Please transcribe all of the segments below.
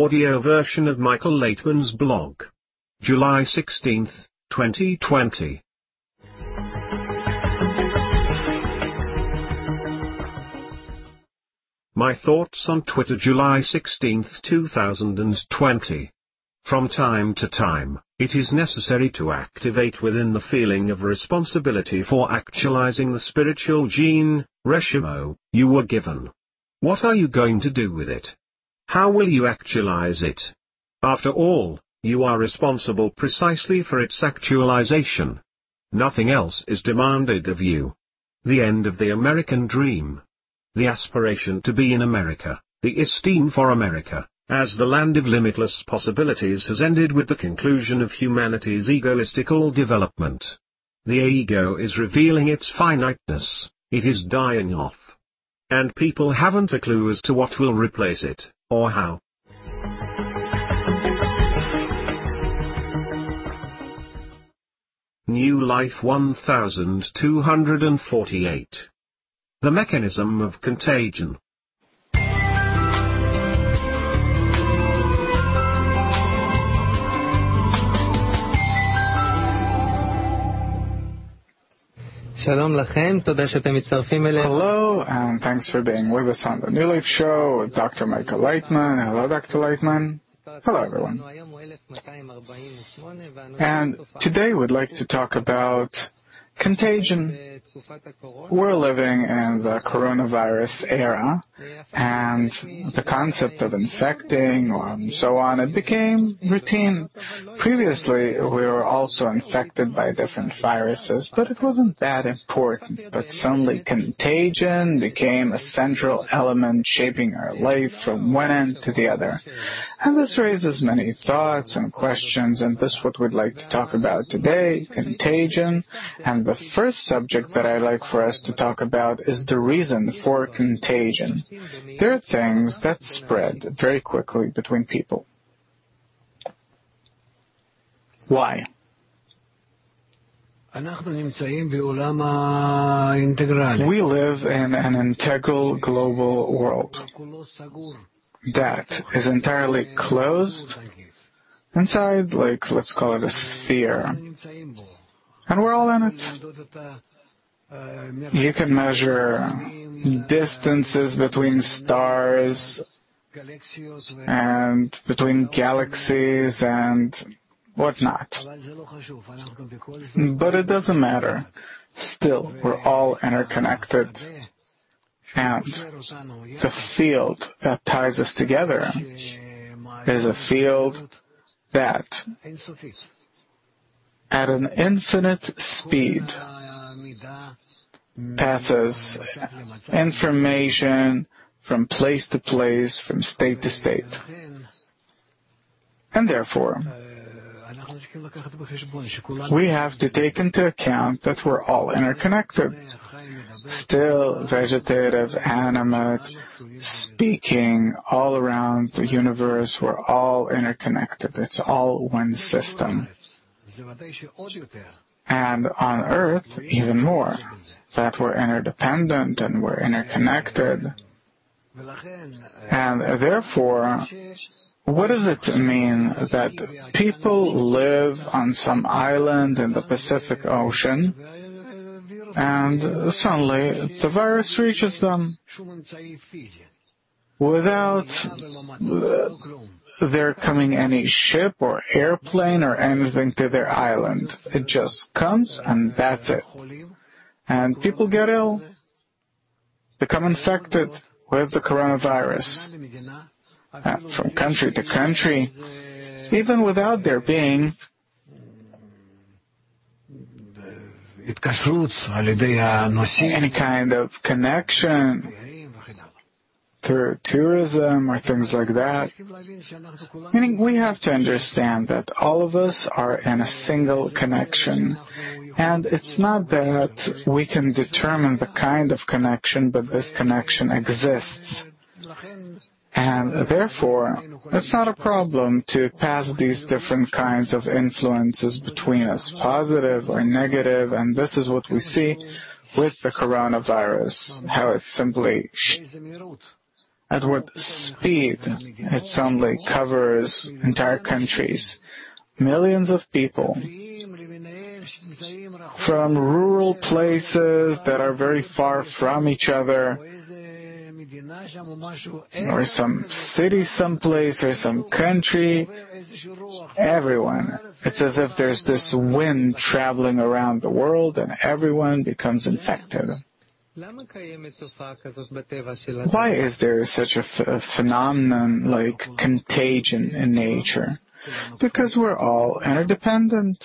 audio version of Michael Laitman's blog. July 16, 2020. My thoughts on Twitter, July 16, 2020. From time to time, it is necessary to activate within the feeling of responsibility for actualizing the spiritual gene, Reshimo, you were given. What are you going to do with it? How will you actualize it? After all, you are responsible precisely for its actualization. Nothing else is demanded of you. The end of the American dream. The aspiration to be in America, the esteem for America, as the land of limitless possibilities has ended with the conclusion of humanity's egoistical development. The ego is revealing its finiteness, it is dying off. And people haven't a clue as to what will replace it, or how. New Life 1248. The mechanism of contagion. Hello, and thanks for being with us on the New Life Show with Dr. Michael Laitman. Hello, Dr. Laitman. Hello, everyone. And today we'd like to talk about contagion. We're living in the coronavirus era, and the concept of infecting or so on, it became routine. Previously, we were also infected by different viruses, but it wasn't that important. But suddenly contagion became a central element shaping our life from one end to the other. And this raises many thoughts and questions, and this is what we'd like to talk about today, contagion. And the first subject that I'd like for us to talk about is the reason for contagion. There are things that spread very quickly between people. Why? We live in an integral global world that is entirely closed inside, like, let's call it a sphere. And we're all in it. You can measure distances between stars and between galaxies and whatnot. But it doesn't matter. Still, we're all interconnected. And the field that ties us together is a field that, at an infinite speed, passes information from place to place, from state to state. And therefore, we have to take into account that we're all interconnected. Still, vegetative, animate, speaking, all around the universe, we're all interconnected. It's all one system. And on Earth, even more, that we're interdependent and we're interconnected. And therefore, what does it mean that people live on some island in the Pacific Ocean and suddenly the virus reaches them without there coming any ship or airplane or anything to their island? It just comes and that's it. And people get ill, become infected with the coronavirus. From country to country, even without there being any kind of connection through tourism or things like that. Meaning we have to understand that all of us are in a single connection. And it's not that we can determine the kind of connection, but this connection exists. And therefore, it's not a problem to pass these different kinds of influences between us, positive or negative, and this is what we see with the coronavirus, how it simply at what speed it suddenly covers entire countries. Millions of people from rural places that are very far from each other, or some city someplace, or some country, everyone. It's as if there's this wind traveling around the world and everyone becomes infected. Why is there such a phenomenon like contagion in nature? Because we're all interdependent.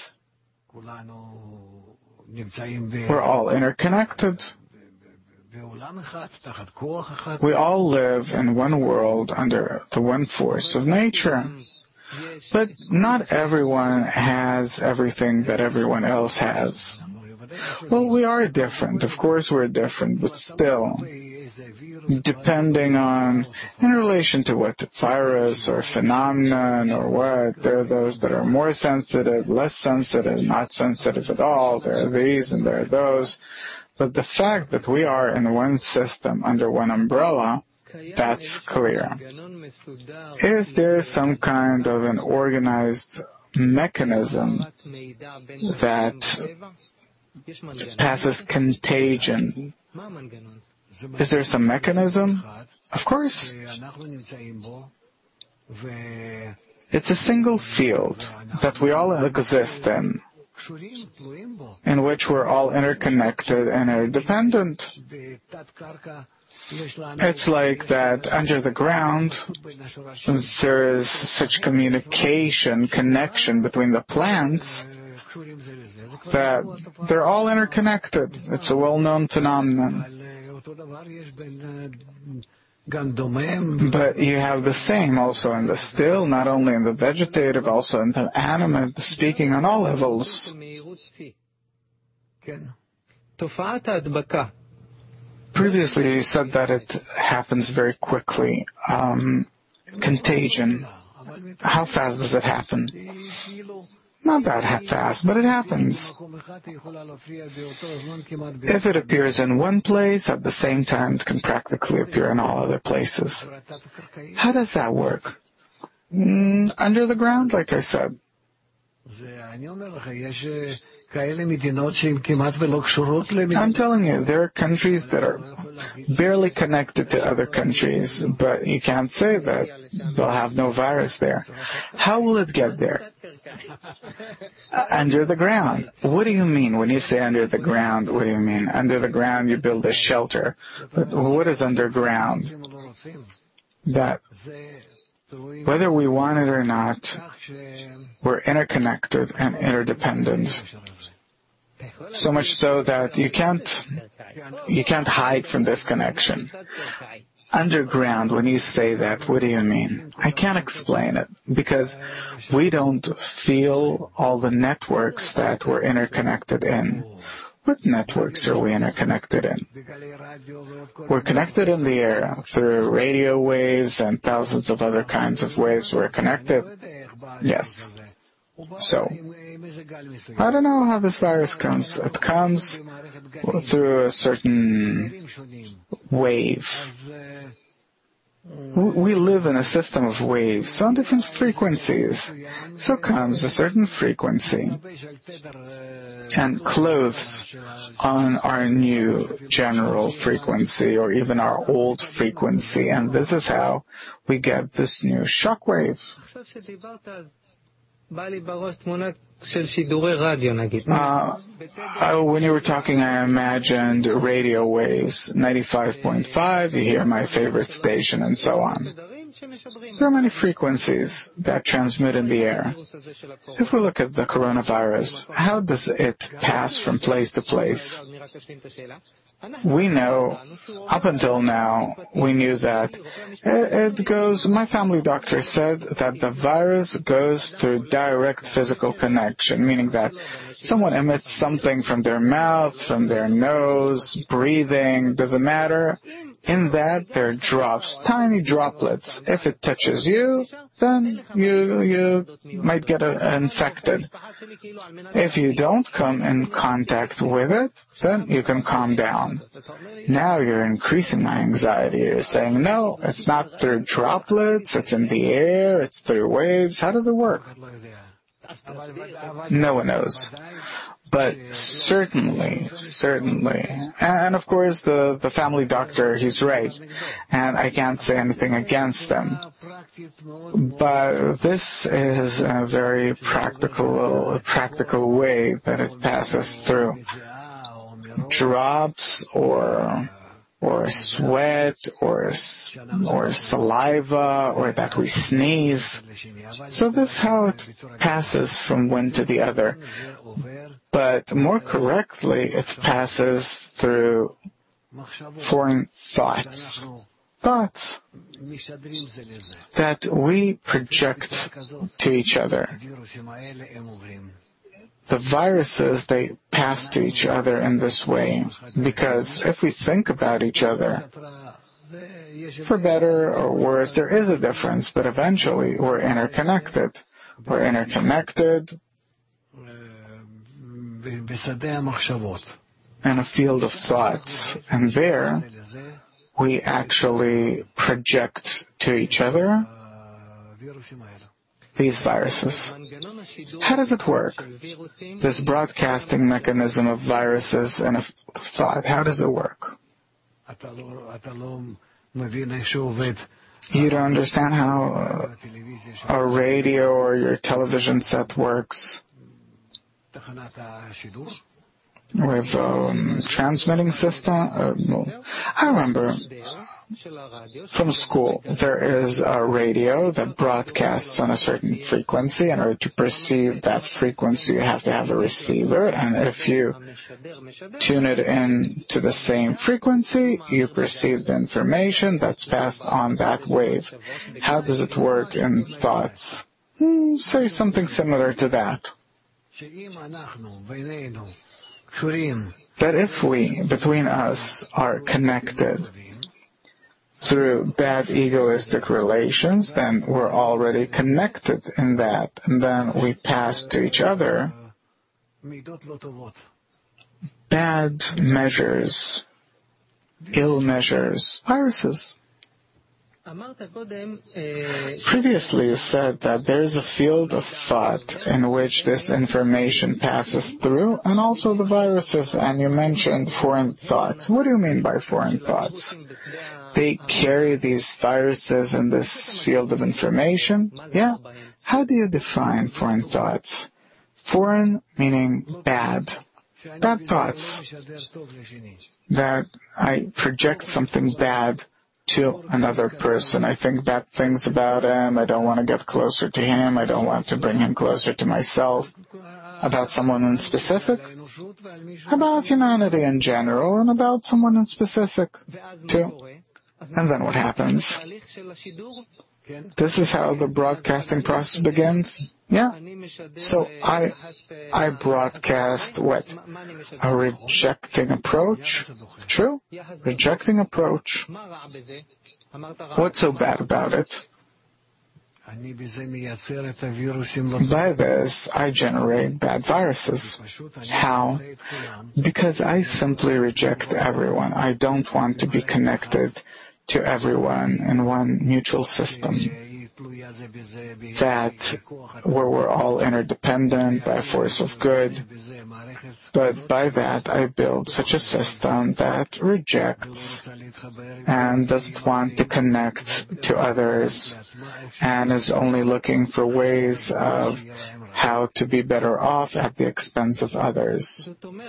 We're all interconnected. We all live in one world under the one force of nature. But not everyone has everything that everyone else has. Well, we are different. Of course we're different, but still, depending on, in relation to what virus or phenomenon or what, there are those that are more sensitive, less sensitive, not sensitive at all. There are these and there are those. But the fact that we are in one system, under one umbrella, that's clear. Is there some kind of an organized mechanism that passes contagion? Is there some mechanism? Of course. It's a single field that we all exist in which we're all interconnected and interdependent. It's like that under the ground, there is such communication, connection between the plants that they're all interconnected. It's a well-known phenomenon. But you have the same also in the still, not only in the vegetative, also in the animate, speaking on all levels. Previously, you said that it happens very quickly. Contagion. How fast does it happen? Not that fast, but it happens. If it appears in one place, at the same time, it can practically appear in all other places. How does that work? Under the ground, like I said. I'm telling you, there are countries that are barely connected to other countries, but you can't say that they'll have no virus there. How will it get there? Under the ground. What do you mean when you say under the ground? What do you mean? Under the ground you build a shelter. But what is underground? That whether we want it or not, we're interconnected and interdependent. So much so that you can't hide from this connection. Underground, when you say that, what do you mean? I can't explain it, because we don't feel all the networks that we're interconnected in. What networks are we interconnected in? We're connected in the air through radio waves and thousands of other kinds of waves. We're connected. Yes. So, I don't know how this virus comes. It comes through a certain wave. We live in a system of waves, so on different frequencies. So comes a certain frequency and clothes on our new general frequency or even our old frequency, and this is how we get this new shockwave. When you were talking, I imagined radio waves, 95.5, you hear my favorite station, and so on. There are many frequencies that transmit in the air. If we look at the coronavirus, how does it pass from place to place? We know, up until now, we knew that it goes, my family doctor said that the virus goes through direct physical connection, meaning that someone emits something from their mouth, from their nose, breathing, doesn't matter. In that, there are drops, tiny droplets. If it touches you, then you might get infected. If you don't come in contact with it, then you can calm down. Now you're increasing my anxiety. You're saying, no, it's not through droplets, it's in the air, it's through waves. How does it work? No one knows. But certainly, and of course the family doctor, he's right, and I can't say anything against him. But this is a very practical way that it passes through. Drops or sweat or saliva or that we sneeze. So this is how it passes from one to the other. But more correctly, it passes through foreign thoughts. Thoughts that we project to each other. The viruses, they pass to each other in this way, because if we think about each other, for better or worse, there is a difference, but eventually we're interconnected. We're interconnected in a field of thoughts, and there we actually project to each other these viruses. How does it work? This broadcasting mechanism of viruses and of thought, how does it work? You don't understand how a radio or your television set works with a transmitting system? I remember from school, there is a radio that broadcasts on a certain frequency. In order to perceive that frequency, you have to have a receiver, and if you tune it in to the same frequency, you perceive the information that's passed on that wave. How does it work in thoughts? Say something similar to that. That if we, between us, are connected through bad egoistic relations, then we're already connected in that, and then we pass to each other bad measures, ill measures, viruses. Previously you said that there is a field of thought in which this information passes through, and also the viruses, and you mentioned foreign thoughts. What do you mean by foreign thoughts? They carry these viruses in this field of information? Yeah. How do you define foreign thoughts? Foreign meaning bad. Bad thoughts. That I project something bad to another person. I think bad things about him. I don't want to get closer to him. I don't want to bring him closer to myself. About someone in specific. About humanity in general, and about someone in specific too. And then what happens? This is how the broadcasting process begins? Yeah. So I broadcast what? A rejecting approach? True? Rejecting approach. What's so bad about it? By this, I generate bad viruses. How? Because I simply reject everyone. I don't want to be connected to everyone in one mutual system. That where we're all interdependent by force of good. But by that I build such a system that rejects and doesn't want to connect to others and is only looking for ways of how to be better off at the expense of others.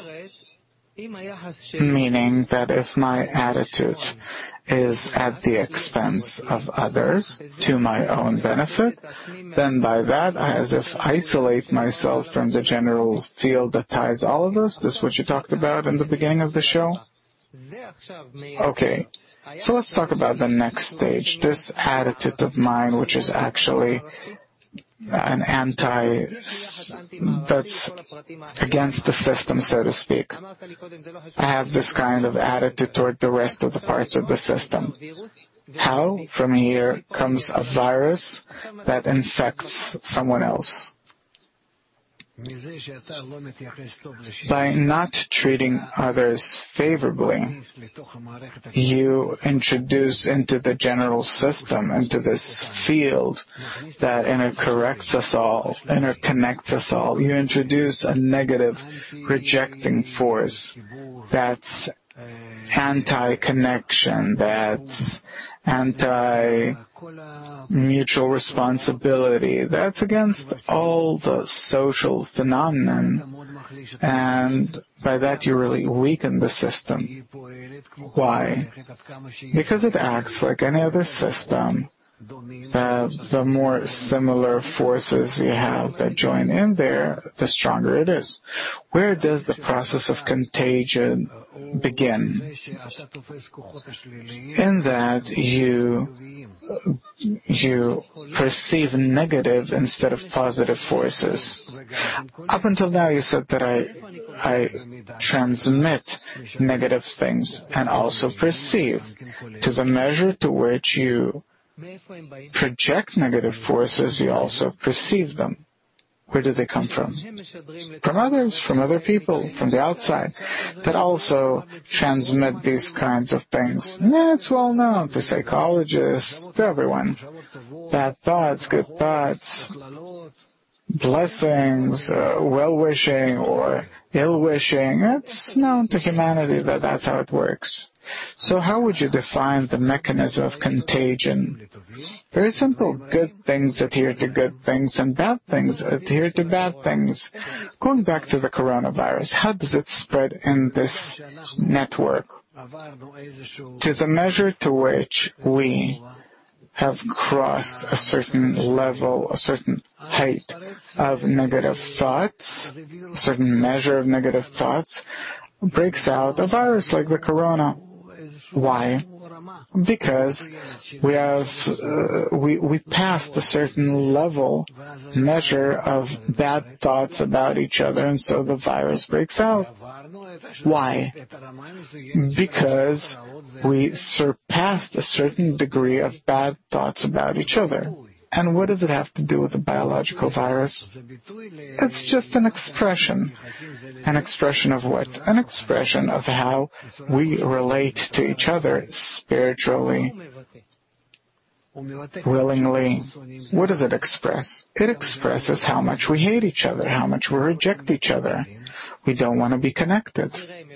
Meaning that if my attitude is at the expense of others to my own benefit, then by that I as if isolate myself from the general field that ties all of us. This is what you talked about in the beginning of the show? Okay, so let's talk about the next stage, this attitude of mine which is actually an anti, that's against the system, so to speak. I have this kind of attitude toward the rest of the parts of the system. How? From here comes a virus that infects someone else. By not treating others favorably, you introduce into the general system, into this field that interconnects us all, you introduce a negative rejecting force that's anti-connection, that's anti-mutual responsibility. That's against all the social phenomenon, and by that you really weaken the system. Why? Because it acts like any other system. The more similar forces you have that join in there, the stronger it is. Where does the process of contagion begin? In that you perceive negative instead of positive forces. Up until now you said that I transmit negative things and also perceive. To the measure to which you project negative forces, you also perceive them. Where do they come from? From others, from other people, from the outside, that also transmit these kinds of things. Yeah, it's well known to psychologists, to everyone. Bad thoughts, good thoughts, blessings, well-wishing or ill-wishing. It's known to humanity that that's how it works. So how would you define the mechanism of contagion? Very simple. Good things adhere to good things and bad things adhere to bad things. Going back to the coronavirus, how does it spread in this network? To the measure to which we have crossed a certain level, a certain height of negative thoughts, a certain measure of negative thoughts, breaks out a virus like the corona. Why? Because we passed a certain level, measure of bad thoughts about each other, and so the virus breaks out. Why? Because we surpassed a certain degree of bad thoughts about each other. And what does it have to do with a biological virus? It's just an expression. An expression of what? An expression of how we relate to each other spiritually, willingly. What does it express? It expresses how much we hate each other, how much we reject each other. We don't want to be connected.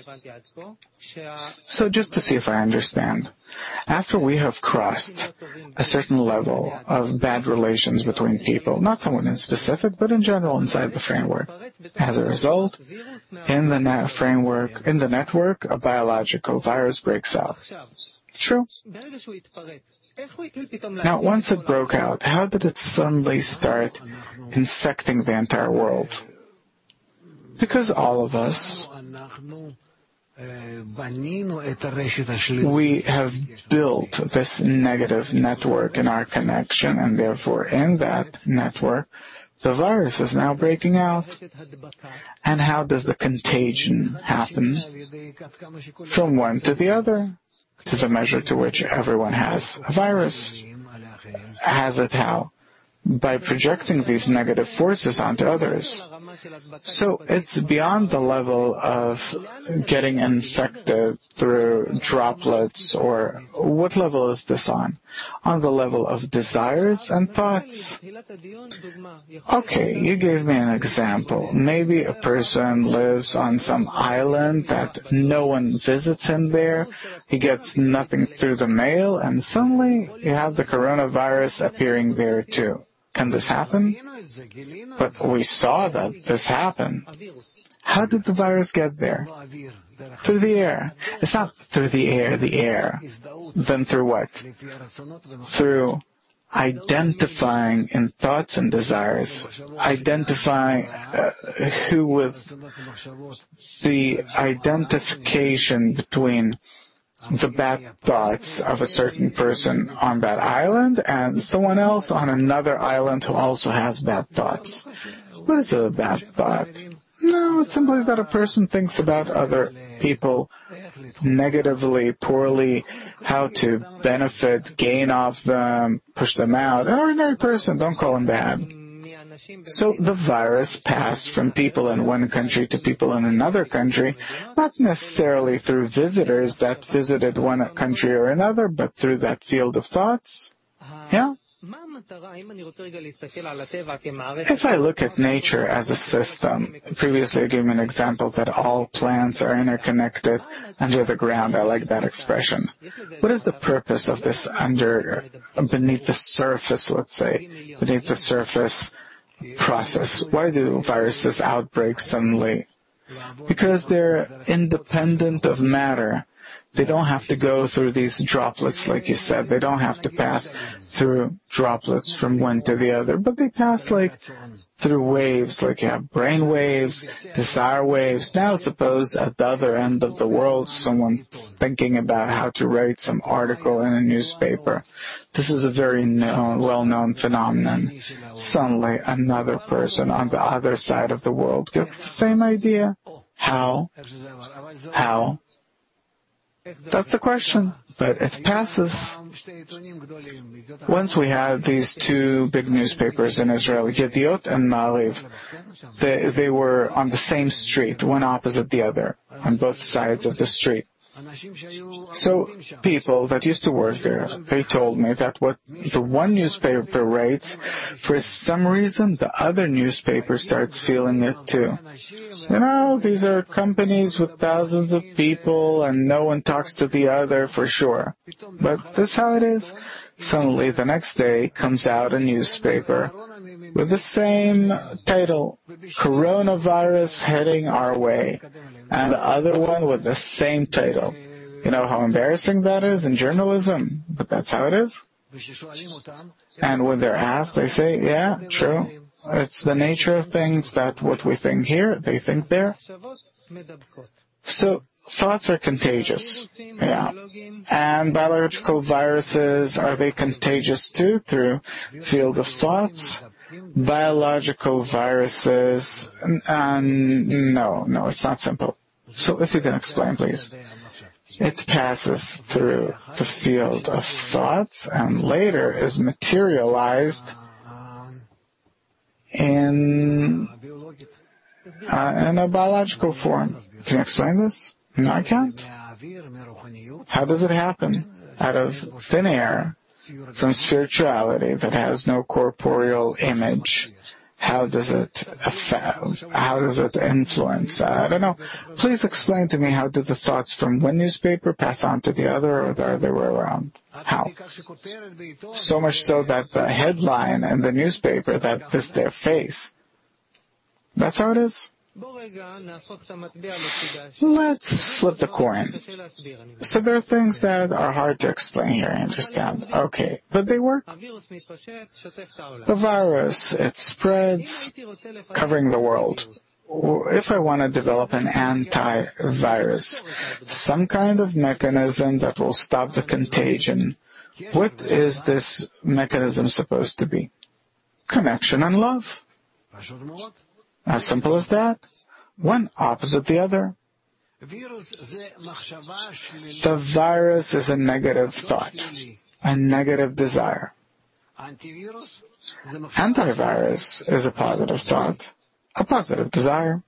So just to see if I understand, after we have crossed a certain level of bad relations between people, not someone in specific, but in general inside the framework, as a result, in the network, a biological virus breaks out. True. Now, once it broke out, how did it suddenly start infecting the entire world? Because all of us, we have built this negative network in our connection, and therefore in that network, the virus is now breaking out. And how does the contagion happen? From one to the other, to the measure to which everyone has a virus. Has it how? By projecting these negative forces onto others. So it's beyond the level of getting infected through droplets, or what level is this on? On the level of desires and thoughts. Okay, you gave me an example. Maybe a person lives on some island that no one visits him there. He gets nothing through the mail, and suddenly you have the coronavirus appearing there too. Can this happen? But we saw that this happened. How did the virus get there? Through the air. It's not through the air. Then through what? Through identifying in thoughts and desires, identifying who with the identification between the bad thoughts of a certain person on that island and someone else on another island who also has bad thoughts. What is a bad thought? No, it's simply that a person thinks about other people negatively, poorly, how to benefit, gain off them, push them out. An ordinary person, don't call him bad. So the virus passed from people in one country to people in another country, not necessarily through visitors that visited one country or another, but through that field of thoughts. Yeah? If I look at nature as a system, previously I gave an example that all plants are interconnected under the ground. I like that expression. What is the purpose of this beneath the surface, let's say, beneath the surface process? Why do viruses outbreak suddenly? Because they're independent of matter. They don't have to go through these droplets, like you said. They don't have to pass through droplets from one to the other, but they pass like through waves, like you have brain waves, desire waves. Now suppose at the other end of the world someone's thinking about how to write some article in a newspaper. This is a very well-known phenomenon. Suddenly another person on the other side of the world gets the same idea. How? How? That's the question, but it passes. Once we had these two big newspapers in Israel, Yediot and Ma'ariv, they were on the same street, one opposite the other, on both sides of the street. So people that used to work there, they told me that what the one newspaper writes, for some reason the other newspaper starts feeling it too. You know, these are companies with thousands of people and no one talks to the other for sure. But this is how it is. Suddenly the next day comes out a newspaper with the same title, Coronavirus Heading Our Way, and the other one with the same title. You know how embarrassing that is in journalism, but that's how it is. And when they're asked, they say, yeah, true. It's the nature of things that what we think here, they think there. So thoughts are contagious. Yeah. And biological viruses, are they contagious too through field of thoughts? Biological viruses, no, it's not simple. So if you can explain, please. It passes through the field of thoughts and later is materialized in a biological form. Can you explain this? No, I can't. How does it happen? Out of thin air, from spirituality that has no corporeal image, how does it affect? How does it influence? I don't know. Please explain to me, how do the thoughts from one newspaper pass on to the other, or the other way around? How? So much so that the headline in the newspaper, that this their face. That's how it is? Let's flip the coin. So there are things that are hard to explain here, I understand. Okay, but they work. The virus, it spreads, covering the world. If I want to develop an antivirus, some kind of mechanism that will stop the contagion, what is this mechanism supposed to be? Connection and love. As simple as that. One opposite the other. The virus is a negative thought, a negative desire. Antivirus is a positive thought, a positive desire.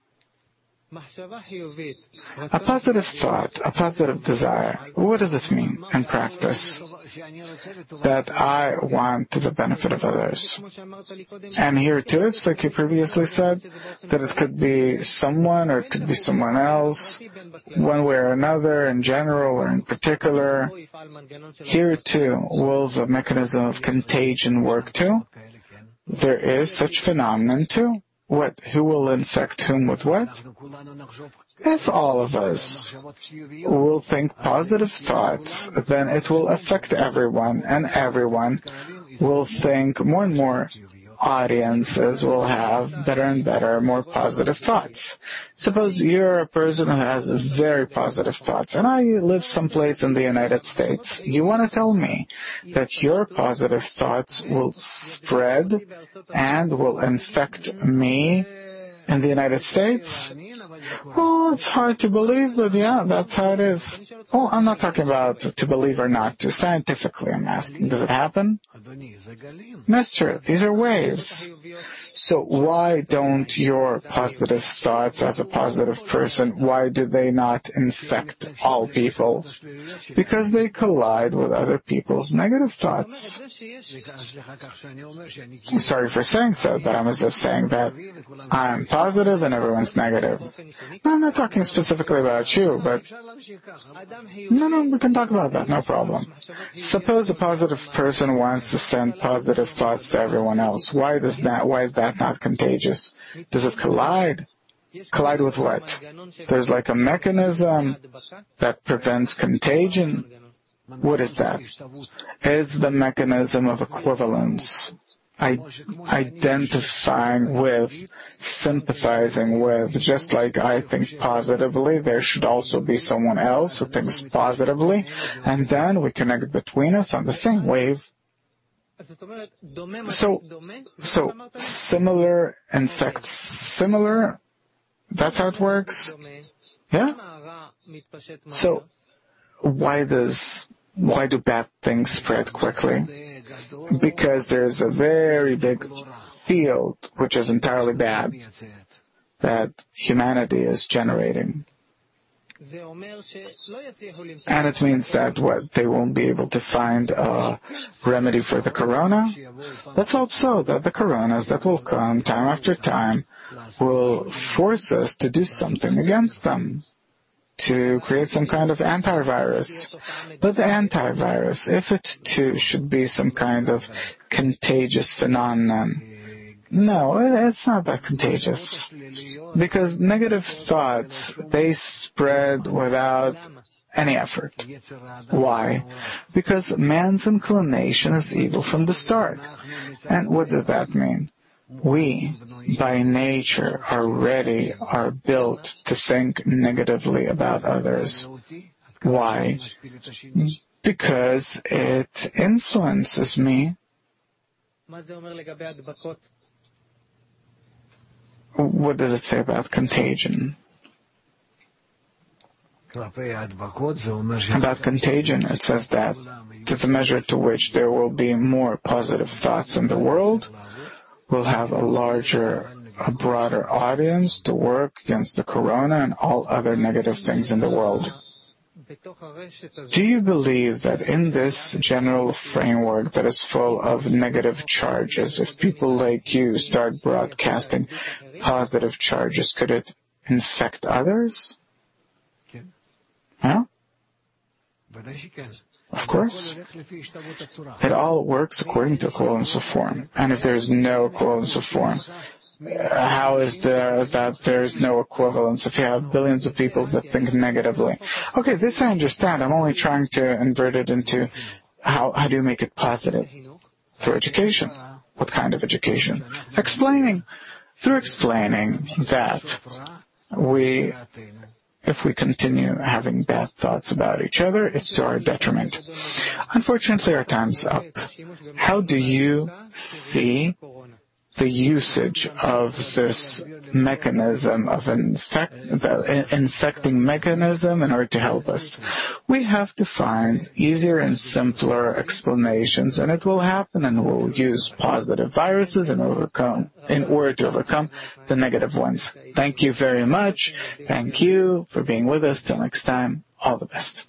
A positive thought, a positive desire. What does it mean in practice? That I want the benefit of others. And here too, it's like you previously said, that it could be someone or it could be someone else, one way or another, in general or in particular. Here too, will the mechanism of contagion work too? There is such phenomenon too. What? Who will infect whom with what? If all of us will think positive thoughts, then it will affect everyone, and everyone will think more and more audiences will have better and better, more positive thoughts. Suppose you're a person who has very positive thoughts, and I live someplace in the United States. You want to tell me that your positive thoughts will spread and will infect me in the United States? Well, it's hard to believe, but yeah, that's how it is. Oh, I'm not talking about to believe or not. Scientifically, I'm asking. Does it happen? Mister, these are waves. So why don't your positive thoughts as a positive person, why do they not infect all people? Because they collide with other people's negative thoughts. I'm sorry for saying so, but I'm as if saying that I'm positive and everyone's negative. No, I'm not talking specifically about you, but no, we can talk about that, no problem. Suppose a positive person wants to send positive thoughts to everyone else. Why is that not contagious? Does it collide? Collide with what? There's like a mechanism that prevents contagion. What is that? It's the mechanism of equivalence. Identifying with, sympathizing with. Just like I think positively, there should also be someone else who thinks positively, and then we connect between us on the same wave. So similar infects similar. That's how it works. Yeah. So why do bad things spread quickly? Because there's a very big field which is entirely bad that humanity is generating. And it means that they won't be able to find a remedy for the corona. Let's hope so, that the coronas that will come time after time will force us to do something against them, to create some kind of antivirus. But the antivirus, if it too should be some kind of contagious phenomenon, no, it's not that contagious. Because negative thoughts, they spread without any effort. Why? Because man's inclination is evil from the start. And what does that mean? We, by nature, are built to think negatively about others. Why? Because it influences me. What does it say about contagion? About contagion, it says that to the measure to which there will be more positive thoughts in the world, we'll have a broader audience to work against the corona and all other negative things in the world. Do you believe that in this general framework that is full of negative charges, if people like you start broadcasting positive charges, could it infect others? Yeah? Of course. It all works according to equivalence of form. And if there's no equivalence of form, how is there that there's no equivalence if you have billions of people that think negatively? Okay, this I understand. I'm only trying to invert it into how do you make it positive? Through education. What kind of education? Explaining. Through explaining that if we continue having bad thoughts about each other, it's to our detriment. Unfortunately, our time's up. How do you see the usage of this mechanism of the infecting mechanism in order to help us? We have to find easier and simpler explanations, and it will happen, and we'll use positive viruses in order to overcome the negative ones. Thank you very much. Thank you for being with us. Till next time, all the best.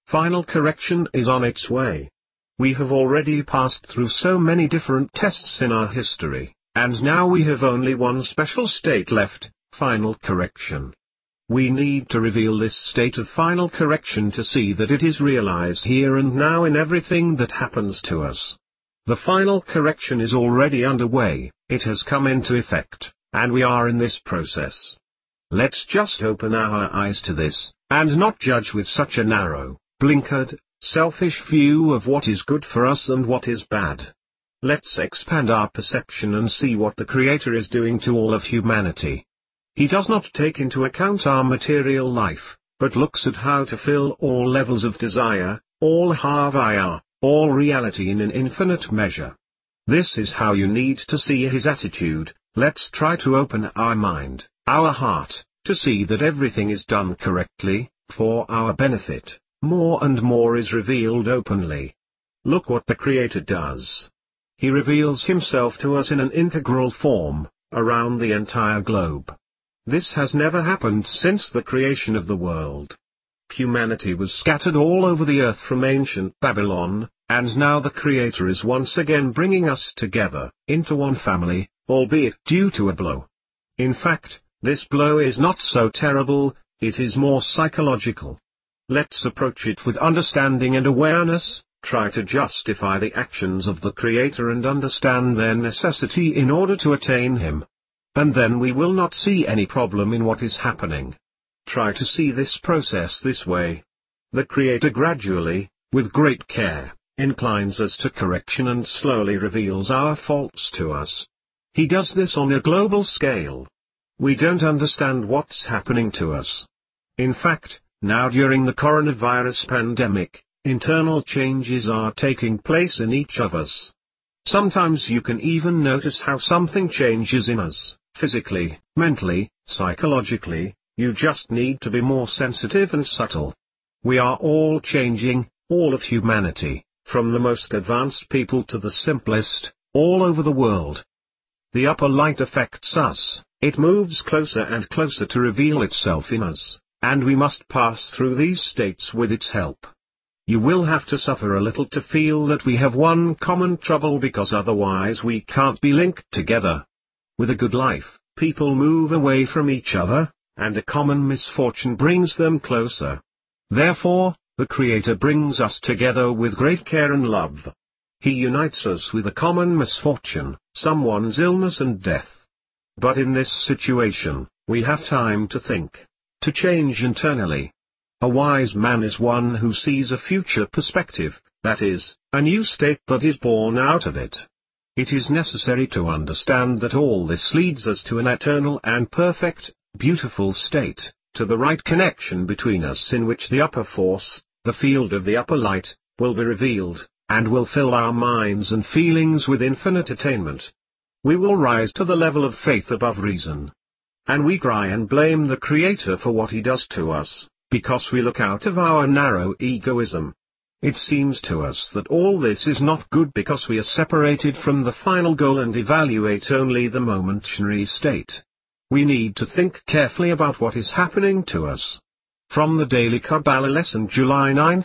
Final correction is on its way. We have already passed through so many different tests in our history, and now we have only one special state left, final correction. We need to reveal this state of final correction to see that it is realized here and now in everything that happens to us. The final correction is already underway, it has come into effect, and we are in this process. Let's just open our eyes to this, and not judge with such a narrow, blinkered, selfish view of what is good for us and what is bad. Let's expand our perception and see what the Creator is doing to all of humanity. He does not take into account our material life, but looks at how to fill all levels of desire, all havaya, all reality in an infinite measure. This is how you need to see his attitude. Let's try to open our mind, our heart, to see that everything is done correctly, for our benefit. More and more is revealed openly. Look what the Creator does. He reveals himself to us in an integral form, around the entire globe. This has never happened since the creation of the world. Humanity was scattered all over the earth from ancient Babylon, and now the Creator is once again bringing us together, into one family, albeit due to a blow. In fact, this blow is not so terrible, it is more psychological. Let's approach it with understanding and awareness, try to justify the actions of the Creator and understand their necessity in order to attain Him. And then we will not see any problem in what is happening. Try to see this process this way. The Creator gradually, with great care, inclines us to correction and slowly reveals our faults to us. He does this on a global scale. We don't understand what's happening to us. In fact, now during the coronavirus pandemic, internal changes are taking place in each of us. Sometimes you can even notice how something changes in us, physically, mentally, psychologically. You just need to be more sensitive and subtle. We are all changing, all of humanity, from the most advanced people to the simplest, all over the world. The upper light affects us, it moves closer and closer to reveal itself in us, and we must pass through these states with its help. You will have to suffer a little to feel that we have one common trouble, because otherwise we can't be linked together. With a good life, people move away from each other, and a common misfortune brings them closer. Therefore, the Creator brings us together with great care and love. He unites us with a common misfortune, someone's illness and death. But in this situation, we have time to think, to change internally. A wise man is one who sees a future perspective, that is, a new state that is born out of it. It is necessary to understand that all this leads us to an eternal and perfect, beautiful state, to the right connection between us in which the upper force, the field of the upper light, will be revealed, and will fill our minds and feelings with infinite attainment. We will rise to the level of faith above reason. And we cry and blame the Creator for what He does to us, because we look out of our narrow egoism. It seems to us that all this is not good because we are separated from the final goal and evaluate only the momentary state. We need to think carefully about what is happening to us. From the Daily Kabbalah Lesson, July 9,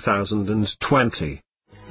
2020.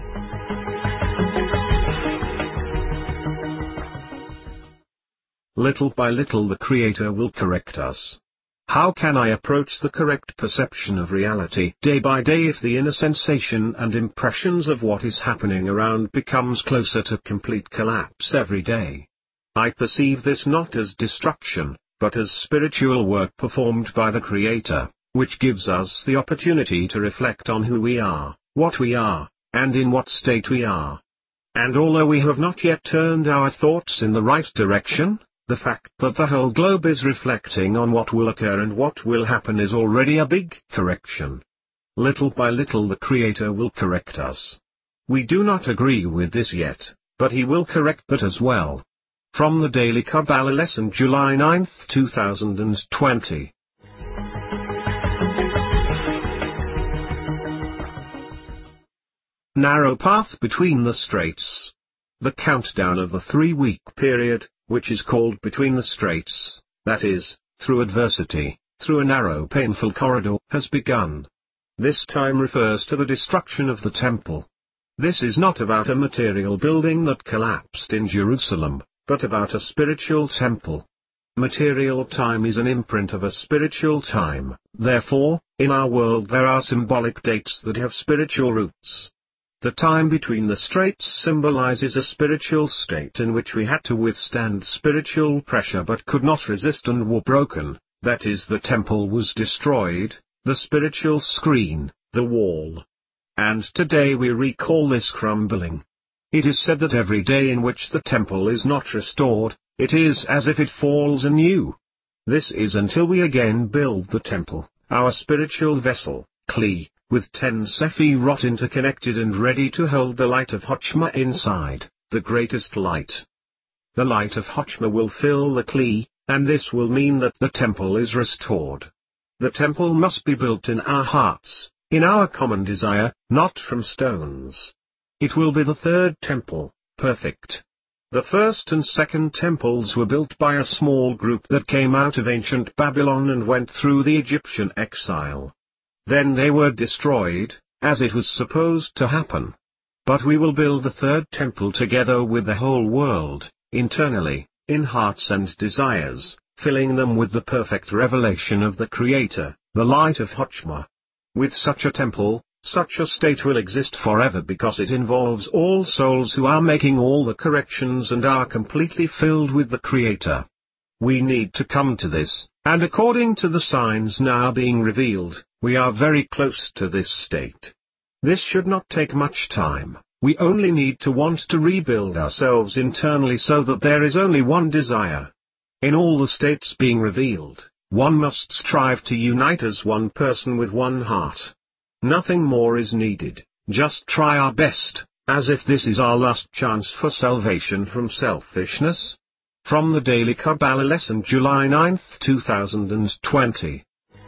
Little by little the Creator will correct us. How can I approach the correct perception of reality day by day if the inner sensation and impressions of what is happening around becomes closer to complete collapse every day? I perceive this not as destruction, but as spiritual work performed by the Creator, which gives us the opportunity to reflect on who we are, what we are, and in what state we are. And although we have not yet turned our thoughts in the right direction, the fact that the whole globe is reflecting on what will occur and what will happen is already a big correction. Little by little the Creator will correct us. We do not agree with this yet, but He will correct that as well. From the Daily Kabbalah Lesson, July 9, 2020. Narrow path between the straits. The countdown of the 3-week period, which is called Between the Straits, that is, through adversity, through a narrow painful corridor, has begun. This time refers to the destruction of the temple. This is not about a material building that collapsed in Jerusalem, but about a spiritual temple. Material time is an imprint of a spiritual time, therefore, in our world there are symbolic dates that have spiritual roots. The time between the straits symbolizes a spiritual state in which we had to withstand spiritual pressure but could not resist and were broken, that is, the temple was destroyed, the spiritual screen, the wall. And today we recall this crumbling. It is said that every day in which the temple is not restored, it is as if it falls anew. This is until we again build the temple, our spiritual vessel, Kli, with 10 Sephirot interconnected and ready to hold the light of Chochmah inside, the greatest light. The light of Chochmah will fill the Kli, and this will mean that the temple is restored. The temple must be built in our hearts, in our common desire, not from stones. It will be the third temple, perfect. The first and second temples were built by a small group that came out of ancient Babylon and went through the Egyptian exile. Then they were destroyed, as it was supposed to happen. But we will build the third temple together with the whole world, internally, in hearts and desires, filling them with the perfect revelation of the Creator, the light of Chochmah. With such a temple, such a state will exist forever because it involves all souls who are making all the corrections and are completely filled with the Creator. We need to come to this, and according to the signs now being revealed, we are very close to this state. This should not take much time, we only need to want to rebuild ourselves internally so that there is only one desire. In all the states being revealed, one must strive to unite as one person with one heart. Nothing more is needed, just try our best, as if this is our last chance for salvation from selfishness. From the Daily Kabbalah Lesson, July 9, 2020.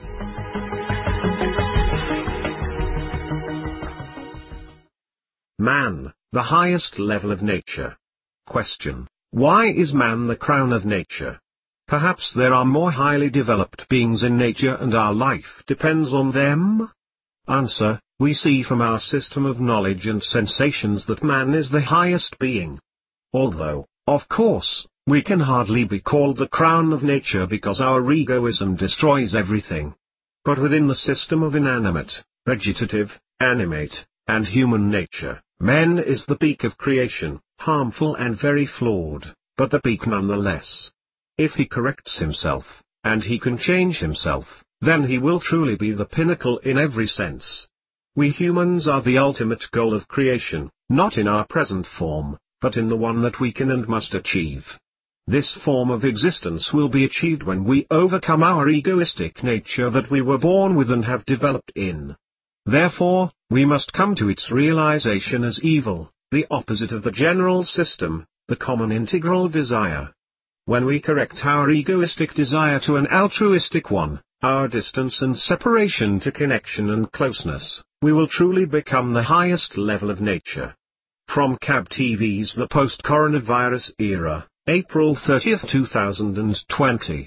Man, the highest level of nature. Question: why is man the crown of nature? Perhaps there are more highly developed beings in nature and our life depends on them? Answer: we see from our system of knowledge and sensations that man is the highest being. Although, of course, we can hardly be called the crown of nature because our egoism destroys everything. But within the system of inanimate, vegetative, animate, and human nature, man is the peak of creation, harmful and very flawed, but the peak nonetheless. If he corrects himself, and he can change himself, then he will truly be the pinnacle in every sense. We humans are the ultimate goal of creation, not in our present form, but in the one that we can and must achieve. This form of existence will be achieved when we overcome our egoistic nature that we were born with and have developed in. Therefore, we must come to its realization as evil, the opposite of the general system, the common integral desire. When we correct our egoistic desire to an altruistic one, our distance and separation to connection and closeness, we will truly become the highest level of nature. From KAB TV's The Post-Coronavirus Era, April 30, 2020.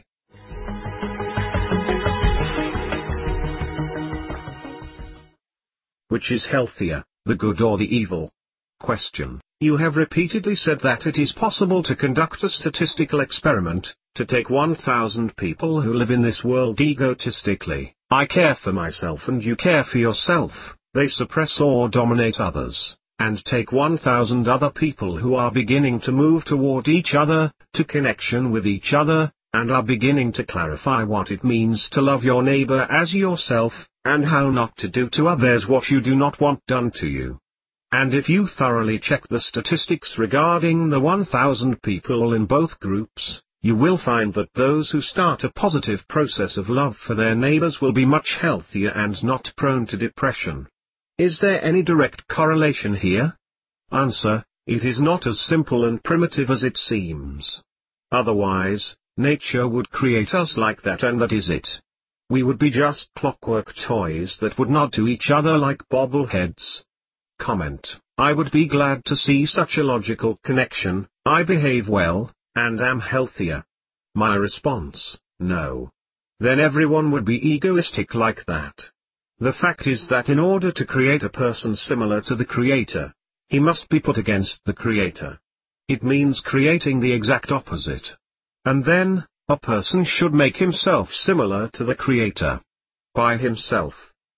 Which is healthier, the good or the evil? Question: you have repeatedly said that it is possible to conduct a statistical experiment, to take 1,000 people who live in this world egotistically, I care for myself and you care for yourself, they suppress or dominate others, and take 1,000 other people who are beginning to move toward each other, to connection with each other, and are beginning to clarify what it means to love your neighbor as yourself, and how not to do to others what you do not want done to you. And if you thoroughly check the statistics regarding the 1,000 people in both groups, you will find that those who start a positive process of love for their neighbors will be much healthier and not prone to depression. Is there any direct correlation here? Answer: it is not as simple and primitive as it seems. Otherwise, nature would create us like that, and that is it. We would be just clockwork toys that would nod to each other like bobbleheads. Comment: I would be glad to see such a logical connection. I behave well, and am healthier. My response: no. Then everyone would be egoistic like that. The fact is that in order to create a person similar to the Creator, he must be put against the Creator. It means creating the exact opposite. And then, a person should make himself similar to the Creator. By himself.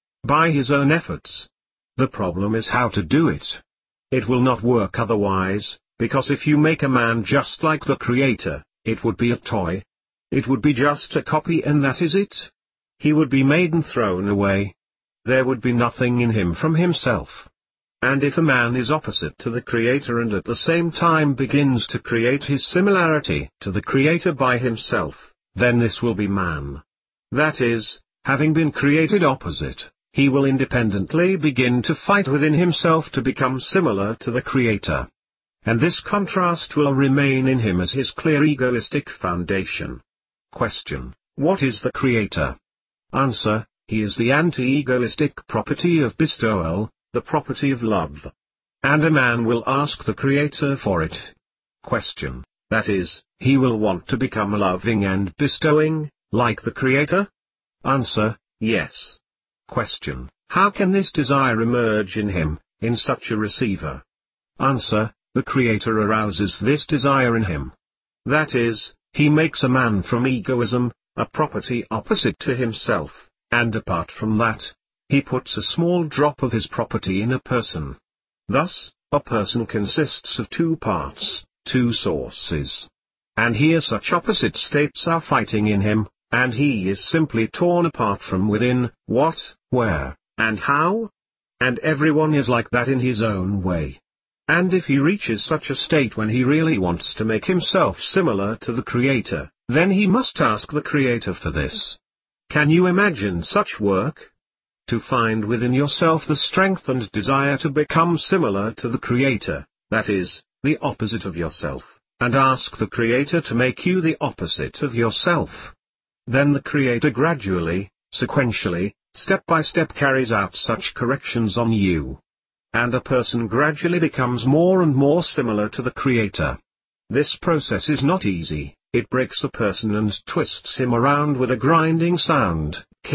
By his own efforts. The problem is how to do it. It will not work otherwise, because if you make a man just like the Creator, it would be a toy. It would be just a copy and that is it. He would be made and thrown away. There would be nothing in him from himself. And if a man is opposite to the Creator and at the same time begins to create his similarity to the Creator by himself, then this will be man. That is, having been created opposite, he will independently begin to fight within himself to become similar to the Creator. And this contrast will remain in him as his clear egoistic foundation. Question: what is the Creator? Answer: he is the anti-egoistic property of bestowal, the property of love. And a man will ask the Creator for it. Question: that is, he will want to become loving and bestowing, like the Creator? Answer: yes. Question: how can this desire emerge in him, in such a receiver? Answer: the Creator arouses this desire in him. That is, he makes a man from egoism, a property opposite to himself, and apart from that, he puts a small drop of his property in a person. Thus, a person consists of two parts, two sources. And here such opposite states are fighting in him, and he is simply torn apart from within, what, where, and how? And everyone is like that in his own way. And if he reaches such a state when he really wants to make himself similar to the Creator, then he must ask the Creator for this. Can you imagine such work? To find within yourself the strength and desire to become similar to the Creator, that is, the opposite of yourself, and ask the Creator to make you the opposite of yourself. Then the Creator gradually, sequentially, step by step carries out such corrections on you. And a person gradually becomes more and more similar to the Creator. This process is not easy, it breaks a person and twists him around with a grinding sound,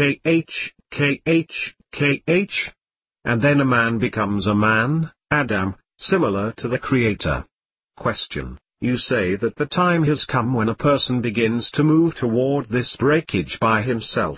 kh, kh, kh. And then a man becomes a man, Adam, similar to the Creator. Question: you say that the time has come when a person begins to move toward this breakage by himself.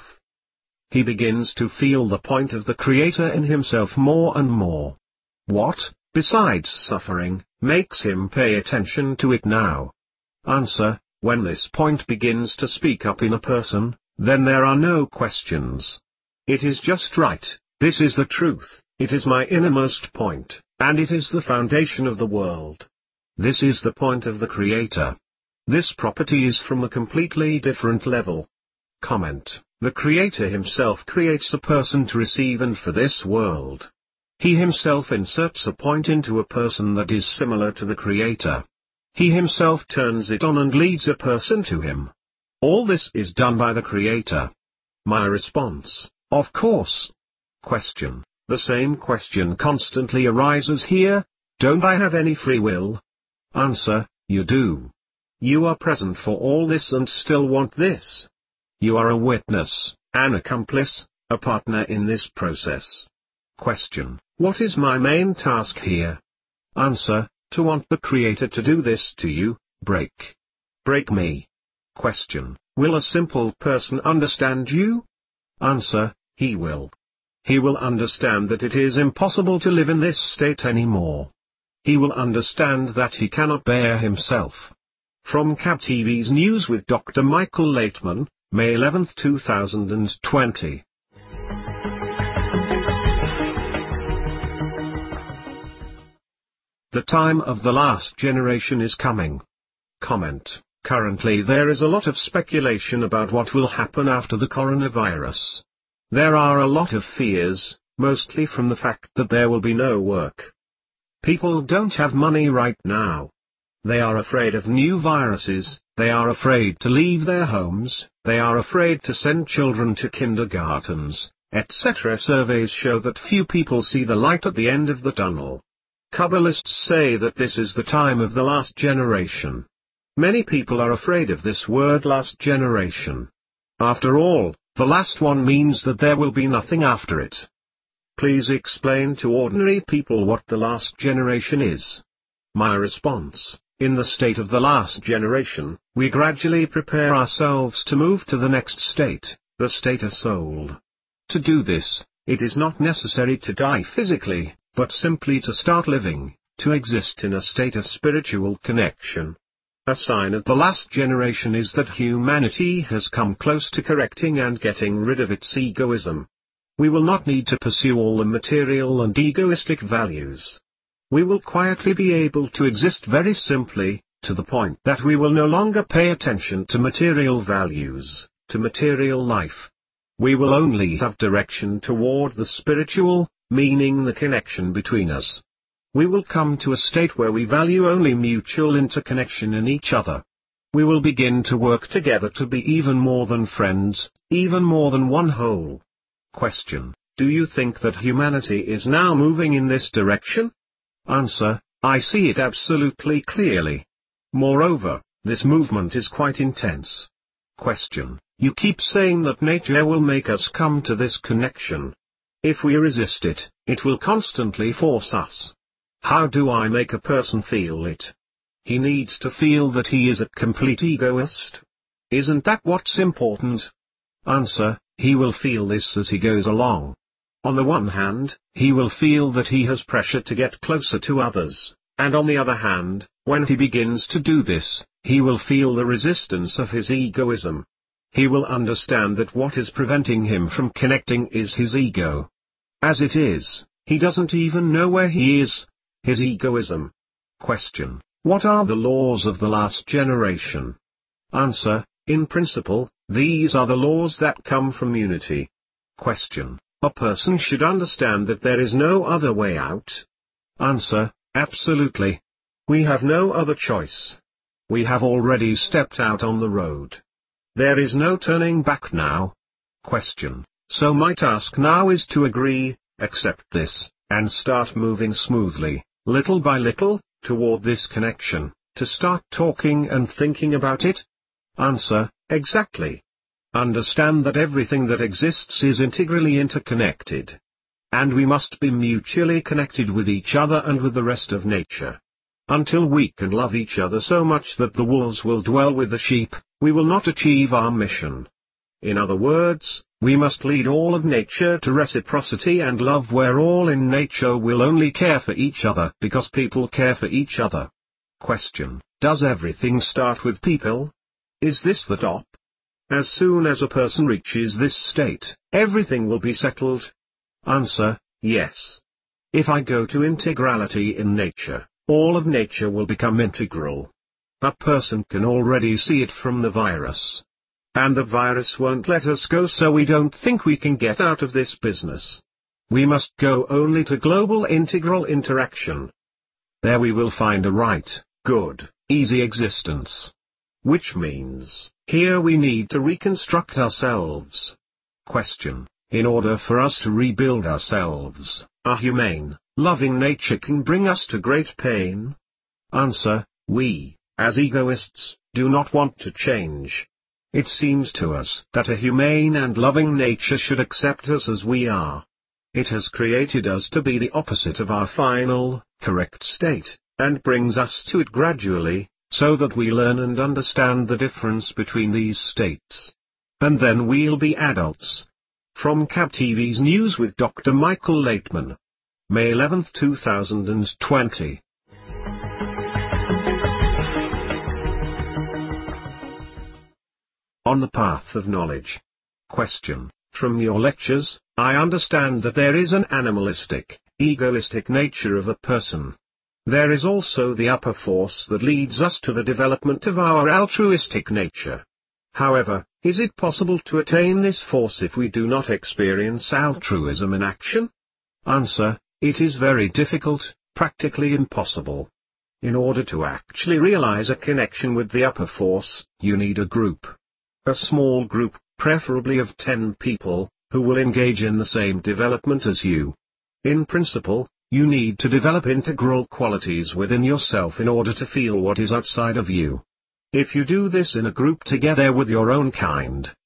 He begins to feel the point of the Creator in himself more and more. What, besides suffering, makes him pay attention to it now? Answer: when this point begins to speak up in a person, then there are no questions. It is just right, this is the truth, it is my innermost point, and it is the foundation of the world. This is the point of the Creator. This property is from a completely different level. Comment: the Creator himself creates a person to receive and for this world. He himself inserts a point into a person that is similar to the Creator. He himself turns it on and leads a person to him. All this is done by the Creator. My response: of course. Question: the same question constantly arises here: don't I have any free will? Answer: you do. You are present for all this and still want this. You are a witness, an accomplice, a partner in this process. Question: what is my main task here? Answer: to want the Creator to do this to you, break me. Question: will a simple person understand you? Answer: he will. He will understand that it is impossible to live in this state anymore. He will understand that he cannot bear himself. From CAB TV's News with Dr. Michael Laitman, May 11, 2020. The time of the last generation is coming. Comment: currently there is a lot of speculation about what will happen after the coronavirus. There are a lot of fears, mostly from the fact that there will be no work. People don't have money right now. They are afraid of new viruses, they are afraid to leave their homes, they are afraid to send children to kindergartens, etc. Surveys show that few people see the light at the end of the tunnel. Kabbalists say that this is the time of the last generation. Many people are afraid of this word last generation. After all, The last one means that there will be nothing after it. Please explain to ordinary people what the last generation is. My response: in the state of the last generation, we gradually prepare ourselves to move to the next state, the state of soul. To do this, it is not necessary to die physically, but simply to start living, to exist in a state of spiritual connection. A sign of the last generation is that humanity has come close to correcting and getting rid of its egoism. We will not need to pursue all the material and egoistic values. We will quietly be able to exist very simply, to the point that we will no longer pay attention to material values, to material life. We will only have direction toward the spiritual, meaning the connection between us. We will come to a state where we value only mutual interconnection in each other. We will begin to work together to be even more than friends, even more than one whole. Question: do you think that humanity is now moving in this direction? Answer: I see it absolutely clearly. Moreover, this movement is quite intense. Question: you keep saying that nature will make us come to this connection. If we resist it, it will constantly force us. How do I make a person feel it? He needs to feel that he is a complete egoist. Isn't that what's important? Answer: he will feel this as he goes along. On the one hand, he will feel that he has pressure to get closer to others, and on the other hand, when he begins to do this, he will feel the resistance of his egoism. He will understand that what is preventing him from connecting is his ego. As it is, he doesn't even know where he is, his egoism. Question: what are the laws of the last generation? Answer: in principle, these are the laws that come from unity. Question: a person should understand that there is no other way out? Answer: absolutely. We have no other choice. We have already stepped out on the road. There is no turning back now. Question: so my task now is to agree, accept this, and start moving smoothly, little by little, toward this connection, to start talking and thinking about it? Answer: exactly. Understand that everything that exists is integrally interconnected. And we must be mutually connected with each other and with the rest of nature. Until we can love each other so much that the wolves will dwell with the sheep, we will not achieve our mission. In other words, we must lead all of nature to reciprocity and love, where all in nature will only care for each other because people care for each other. Question: does everything start with people? Is this the top? As soon as a person reaches this state, everything will be settled? Answer: yes. If I go to integrality in nature, all of nature will become integral. A person can already see it from the virus. And the virus won't let us go, so we don't think we can get out of this business. We must go only to global integral interaction. There we will find a right, good, easy existence. Which means, here we need to reconstruct ourselves. Question: in order for us to rebuild ourselves, our humane, loving nature can bring us to great pain? Answer: we, as egoists, do not want to change. It seems to us that a humane and loving nature should accept us as we are. It has created us to be the opposite of our final, correct state, and brings us to it gradually, so that we learn and understand the difference between these states. And then we'll be adults. From CAB TV's News with Dr. Michael Laitman. May 11, 2020. On the path of knowledge. Question: from your lectures, I understand that there is an animalistic, egoistic nature of a person. There is also the upper force that leads us to the development of our altruistic nature. However, is it possible to attain this force if we do not experience altruism in action? Answer: it is very difficult, practically impossible. In order to actually realize a connection with the upper force, you need a group. A small group, preferably of 10 people, who will engage in the same development as you. In principle, you need to develop integral qualities within yourself in order to feel what is outside of you. If you do this in a group together with your own kind,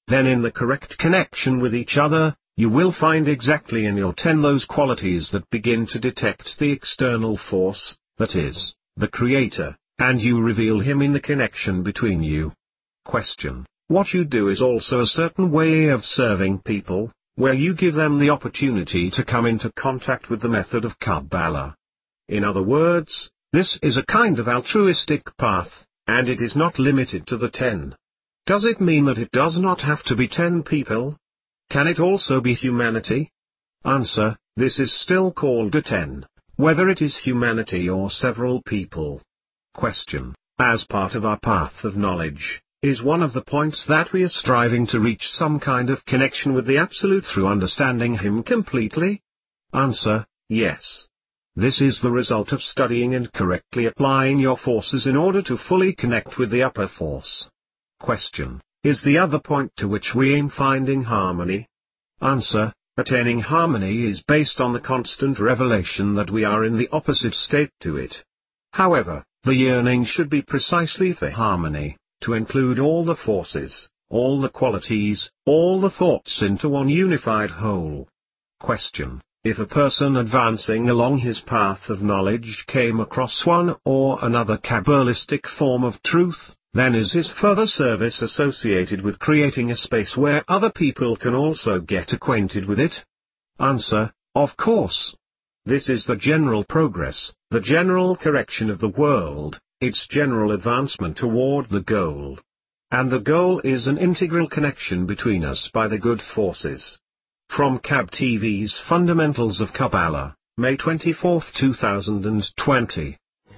then in the correct connection with each other, you will find exactly in your 10 those qualities that begin to detect the external force, that is, the Creator, and you reveal Him in the connection between you. Question: what you do is also a certain way of serving people, where you give them the opportunity to come into contact with the method of Kabbalah. In other words, this is a kind of altruistic path, and it is not limited to the 10. Does it mean that it does not have to be 10 people? Can it also be humanity? Answer: this is still called a 10, whether it is humanity or several people. Question: as part of our path of knowledge, is one of the points that we are striving to reach some kind of connection with the Absolute through understanding Him completely? Answer: yes. This is the result of studying and correctly applying your forces in order to fully connect with the upper force. Question: is the other point to which we aim finding harmony? Answer: attaining harmony is based on the constant revelation that we are in the opposite state to it. However, the yearning should be precisely for harmony, to include all the forces, all the qualities, all the thoughts into one unified whole. Question: if a person advancing along his path of knowledge came across one or another Kabbalistic form of truth, then is his further service associated with creating a space where other people can also get acquainted with it? Answer: of course. This is the general progress, the general correction of the world, its general advancement toward the goal. And the goal is an integral connection between us by the good forces. From Kab TV's Fundamentals of Kabbalah, May 24, 2020.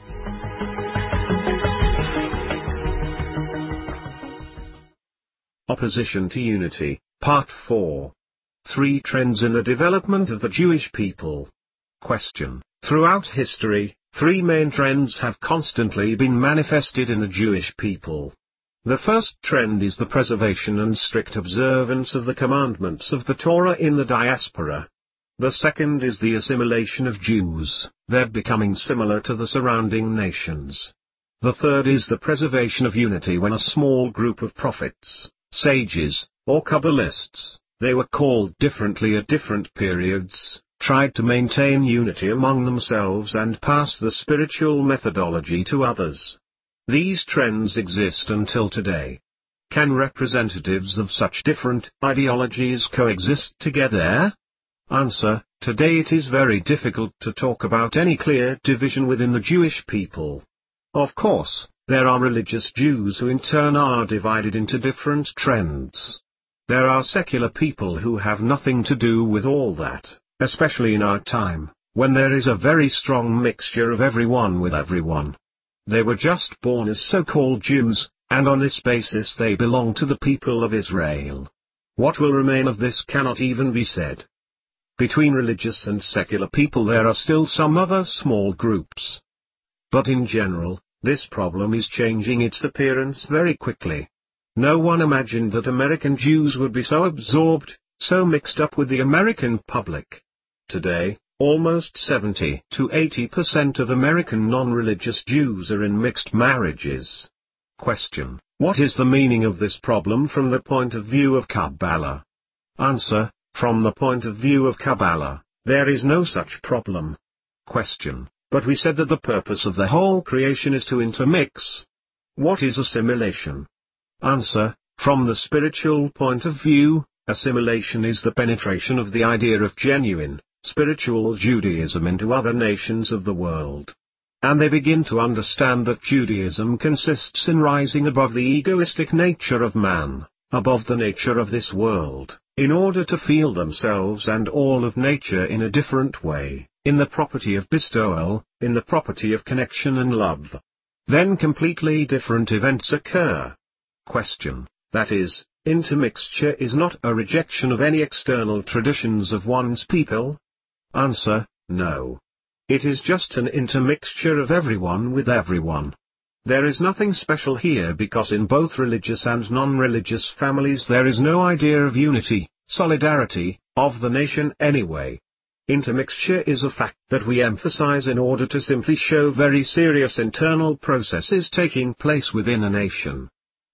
Opposition to Unity, Part 4. 3 Trends in the Development of the Jewish People. Question: throughout history, 3 main trends have constantly been manifested in the Jewish people. The first trend is the preservation and strict observance of the commandments of the Torah in the diaspora. The second is the assimilation of Jews, their becoming similar to the surrounding nations. The third is the preservation of unity when a small group of prophets, sages, or Kabbalists, they were called differently at different periods, tried to maintain unity among themselves and pass the spiritual methodology to others. These trends exist until today. Can representatives of such different ideologies coexist together? Answer: today it is very difficult to talk about any clear division within the Jewish people. Of course, there are religious Jews who in turn are divided into different trends. There are secular people who have nothing to do with all that, especially in our time, when there is a very strong mixture of everyone with everyone. They were just born as so-called Jews, and on this basis they belong to the people of Israel. What will remain of this cannot even be said. Between religious and secular people there are still some other small groups. But in general, this problem is changing its appearance very quickly. No one imagined that American Jews would be so absorbed, so mixed up with the American public. Today, almost 70 to 80% of American non-religious Jews are in mixed marriages. Question: what is the meaning of this problem from the point of view of Kabbalah? Answer: from the point of view of Kabbalah, there is no such problem. Question: but we said that the purpose of the whole creation is to intermix. What is assimilation? Answer: from the spiritual point of view, assimilation is the penetration of the idea of genuine, spiritual Judaism into other nations of the world. And they begin to understand that Judaism consists in rising above the egoistic nature of man, above the nature of this world, in order to feel themselves and all of nature in a different way, in the property of bestowal, in the property of connection and love. Then completely different events occur. Question: that is, intermixture is not a rejection of any external traditions of one's people? Answer: no. It is just an intermixture of everyone with everyone. There is nothing special here because in both religious and non-religious families there is no idea of unity, solidarity, of the nation anyway. Intermixture is a fact that we emphasize in order to simply show very serious internal processes taking place within a nation.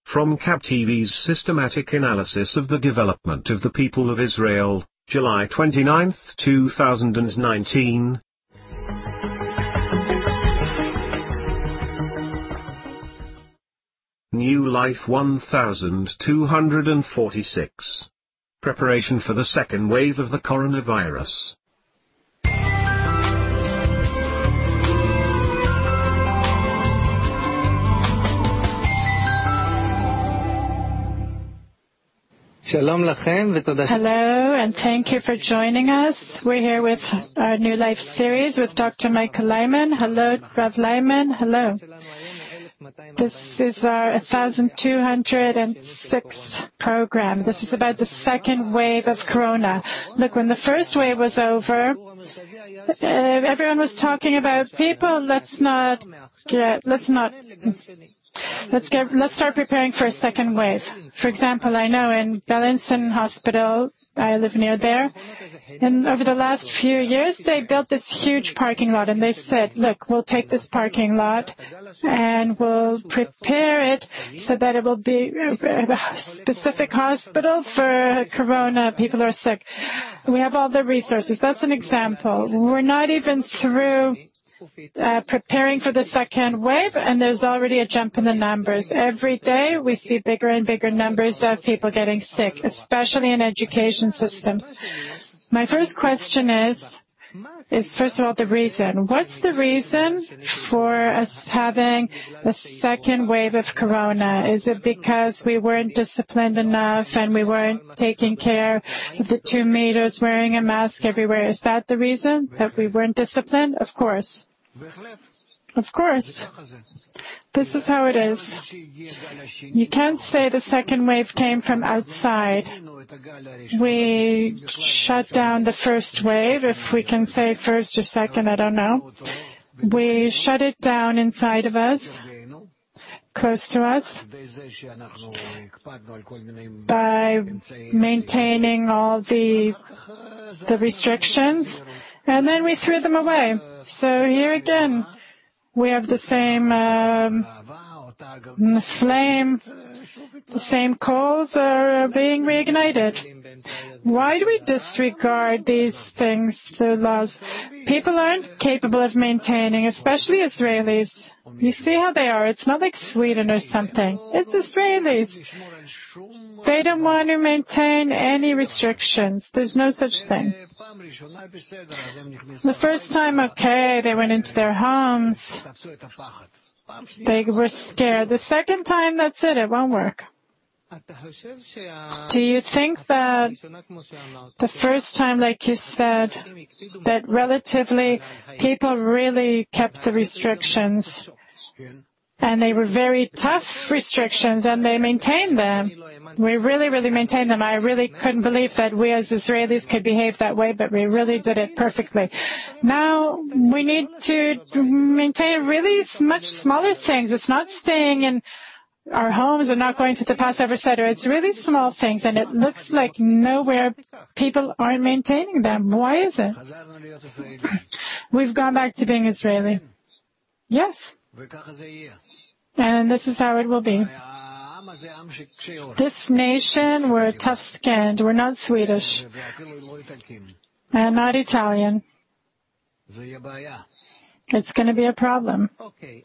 From KAB TV's systematic analysis of the development of the people of Israel, July 29, 2019. New Life 1246. Preparation for the second wave of the coronavirus. Hello, and thank you for joining us. We're here with our New Life series with Dr. Michael Leiman. Hello, Rav Leiman. Hello. This is our 1206th program. This is about the second wave of Corona. Let's start preparing for a second wave. For example, I know in Beilinson Hospital, I live near there, and over the last few years, they built this huge parking lot, and they said, look, we'll take this parking lot and we'll prepare it so that it will be a specific hospital for Corona, people who are sick. We have all the resources. That's an example. We're not even through preparing for the second wave, and there's already a jump in the numbers. Every day we see bigger and bigger numbers of people getting sick, especially in education systems. My first question is first of all the reason. What's the reason for us having a second wave of Corona? Is it because we weren't disciplined enough and we weren't taking care of the 2 meters, wearing a mask everywhere? Is that the reason, that we weren't disciplined? Of course. Of course. This is how it is. You can't say the second wave came from outside. We shut down the first wave, if we can say first or second, I don't know. We shut it down inside of us, close to us, by maintaining all the restrictions, and then we threw them away. So here again, we have the same flame, the same coals are being reignited. Why do we disregard these things, the laws? People aren't capable of maintaining, especially Israelis. You see how they are. It's not like Sweden or something. It's Israelis. They don't want to maintain any restrictions. There's no such thing. The first time, okay, they went into their homes. They were scared. The second time, that's it. It won't work. Do you think that the first time, like you said, that relatively people really kept the restrictions, and they were very tough restrictions, and they maintained them? We really, really maintained them. I really couldn't believe that we as Israelis could behave that way, but we really did it perfectly. Now, we need to maintain really much smaller things. It's not staying in our homes and not going to the Passover Seder. It's really small things, and it looks like nowhere people aren't maintaining them. Why is it? We've gone back to being Israeli. Yes. And this is how it will be. This nation, we're tough-skinned. We're not Swedish. And not Italian. It's going to be a problem. Okay,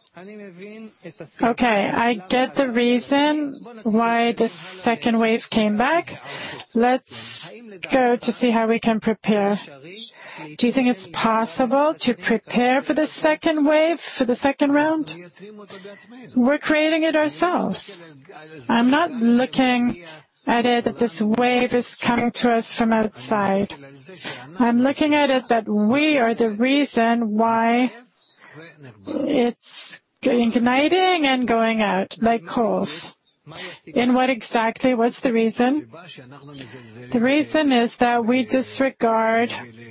I get the reason why this second wave came back. Let's go to see how we can prepare. Do you think it's possible to prepare for the second wave, for the second round? We're creating it ourselves. I'm not looking at it that this wave is coming to us from outside. I'm looking at it that we are the reason why it's igniting and going out like coals. In what exactly? What's the reason? The reason is that we disregard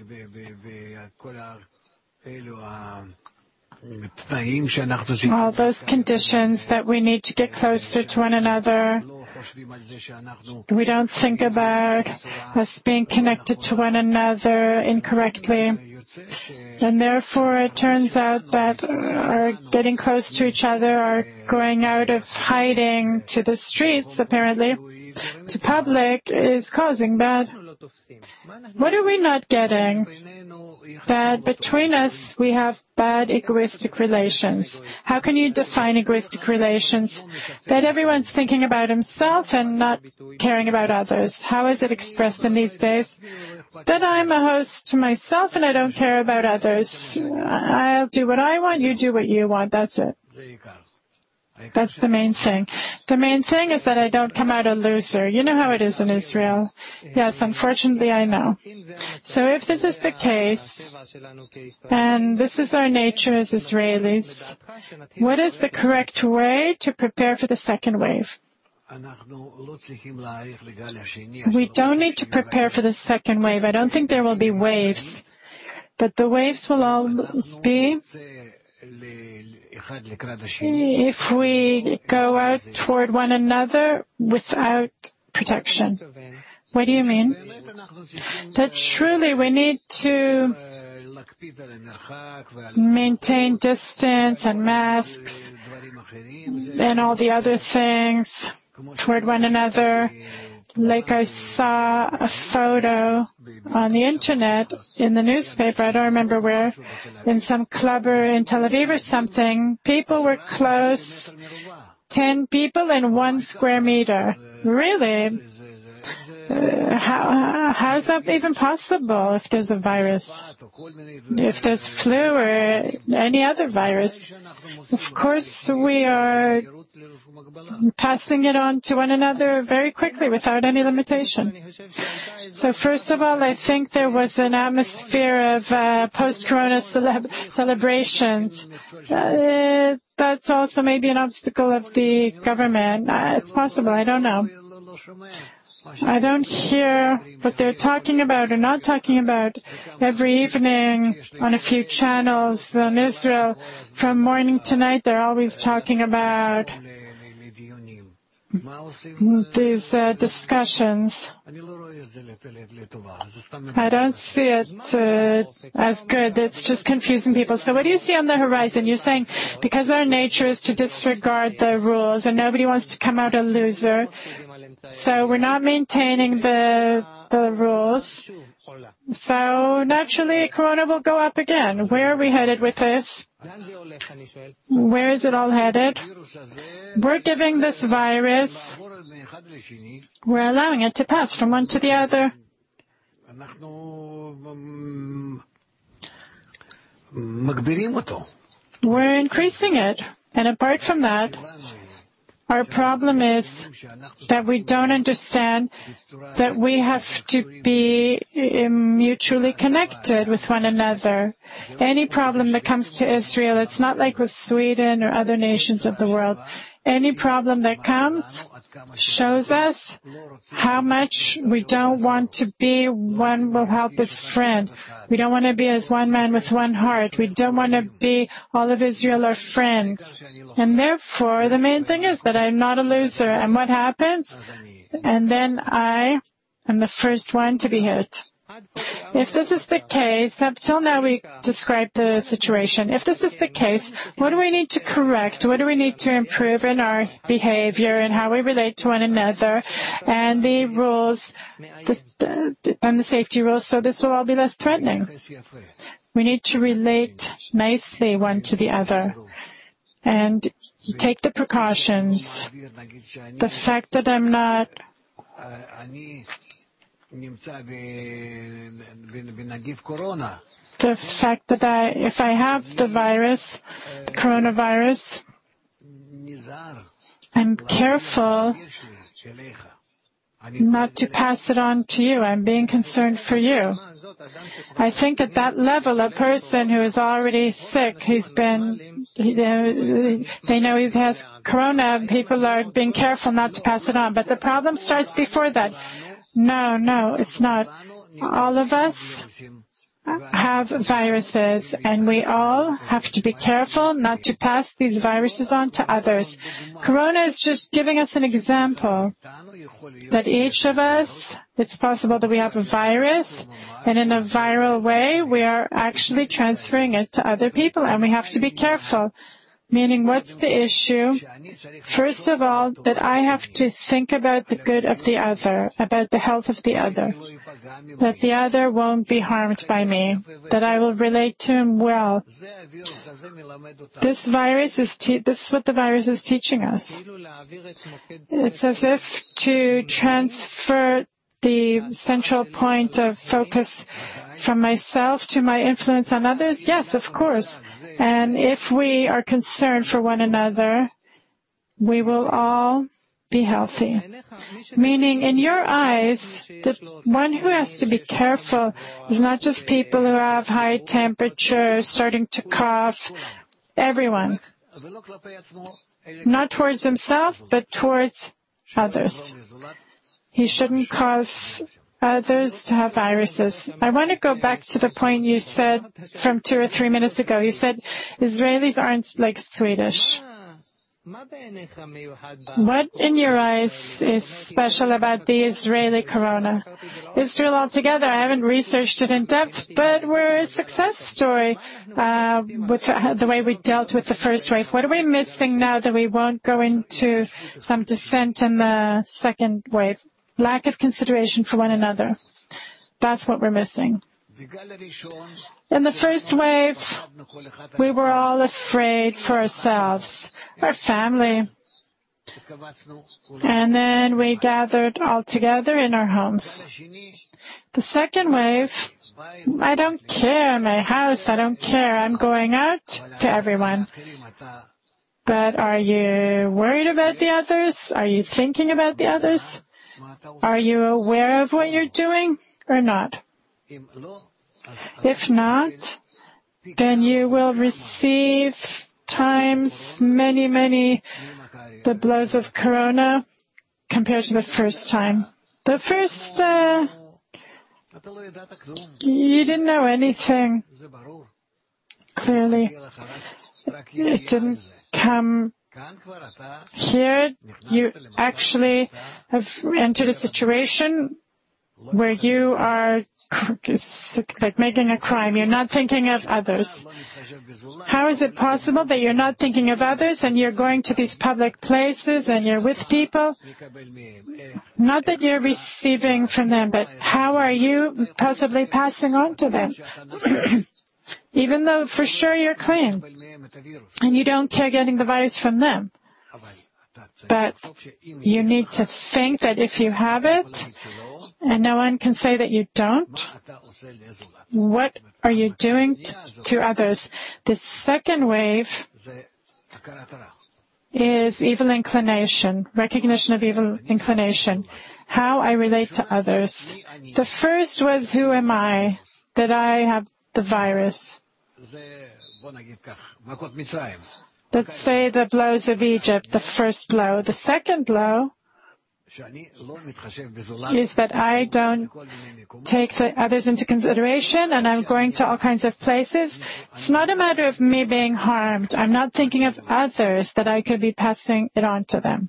all those conditions that we need to get closer to one another. We don't think about us being connected to one another incorrectly. And therefore, it turns out that are getting close to each other, are going out of hiding to the streets, apparently, to public, is causing bad. What are we not getting? That between us we have bad egoistic relations. How can you define egoistic relations? That everyone's thinking about himself and not caring about others. How is it expressed in these days? That I'm a host to myself and I don't care about others. I'll do what I want, you do what you want. That's it. That's the main thing. The main thing is that I don't come out a loser. You know how it is in Israel. Yes, unfortunately, I know. So if this is the case, and this is our nature as Israelis, what is the correct way to prepare for the second wave? We don't need to prepare for the second wave. I don't think there will be waves. But the waves will always be if we go out toward one another without protection. What do you mean? That truly we need to maintain distance and masks and all the other things toward one another. Like I saw a photo on the internet, in the newspaper, I don't remember where, in some club or in Tel Aviv or something, people were close, 10 people in 1 square meter. Really? How is that even possible if there's a virus? If there's flu or any other virus? Of course, we are passing it on to one another very quickly without any limitation. So first of all, I think there was an atmosphere of post-corona celebrations. That's also maybe an obstacle of the government. It's possible, I don't know. I don't hear what they're talking about or not talking about every evening on a few channels in Israel. From morning to night, they're always talking about these discussions. I don't see it as good. It's just confusing people. So what do you see on the horizon? You're saying because our nature is to disregard the rules and nobody wants to come out a loser, so we're not maintaining the rules. So naturally, Corona will go up again. Where are we headed with this? Where is it all headed? We're giving this virus, we're allowing it to pass from one to the other. We're increasing it. And apart from that, our problem is that we don't understand that we have to be mutually connected with one another. Any problem that comes to Israel, it's not like with Sweden or other nations of the world. Any problem that comes shows us how much we don't want to be one will help his friend. We don't want to be as one man with one heart. We don't want to be all of Israel our friends. And therefore, the main thing is that I'm not a loser. And what happens? And then I am the first one to be hit. If this is the case, up till now we described the situation. If this is the case, what do we need to correct? What do we need to improve in our behavior and how we relate to one another and the rules and the safety rules so this will all be less threatening? We need to relate nicely one to the other and take the precautions. The fact that I'm not the fact that if I have the virus, the coronavirus, I'm careful not to pass it on to you. I'm being concerned for you. I think at that level, a person who is already sick, they know he has corona, people are being careful not to pass it on. But the problem starts before that. No, it's not. All of us have viruses, and we all have to be careful not to pass these viruses on to others. Corona is just giving us an example that each of us It's possible that we have a virus, and in a viral way, we are actually transferring it to other people, and we have to be careful. Meaning, what's the issue? First of all, that I have to think about the good of the other, about the health of the other, that the other won't be harmed by me, that I will relate to him well. This is what the virus is teaching us. It's as if to transfer the central point of focus from myself to my influence on others? Yes, of course. And if we are concerned for one another, we will all be healthy. Meaning, in your eyes, the one who has to be careful is not just people who have high temperature, starting to cough, everyone. Not towards himself, but towards others. He shouldn't cause others to have viruses. I want to go back to the point you said from 2 or 3 minutes ago. You said Israelis aren't like Swedish. What in your eyes is special about the Israeli corona? Israel altogether, I haven't researched it in depth, but we're a success story with the way we dealt with the first wave. What are we missing now that we won't go into some descent in the second wave? Lack of consideration for one another. That's what we're missing. In the first wave, we were all afraid for ourselves, our family. And then we gathered all together in our homes. The second wave, I don't care, my house, I don't care. I'm going out to everyone. But are you worried about the others? Are you thinking about the others? Are you aware of what you're doing or not? If not, then you will receive times many the blows of corona compared to the first time. The first, you didn't know anything. Clearly, it didn't come. Here, you actually have entered a situation where you are like making a crime. You're not thinking of others. How is it possible that you're not thinking of others and you're going to these public places and you're with people? Not that you're receiving from them, but how are you possibly passing on to them? Even though for sure you're clean and you don't care getting the virus from them. But you need to think that if you have it, and no one can say that you don't, what are you doing to others? The second wave is evil inclination, recognition of evil inclination, how I relate to others. The first was, who am I that I have the virus? Let's say the blows of Egypt, the first blow. The second blow is that I don't take the others into consideration and I'm going to all kinds of places. It's not a matter of me being harmed. I'm not thinking of others that I could be passing it on to them.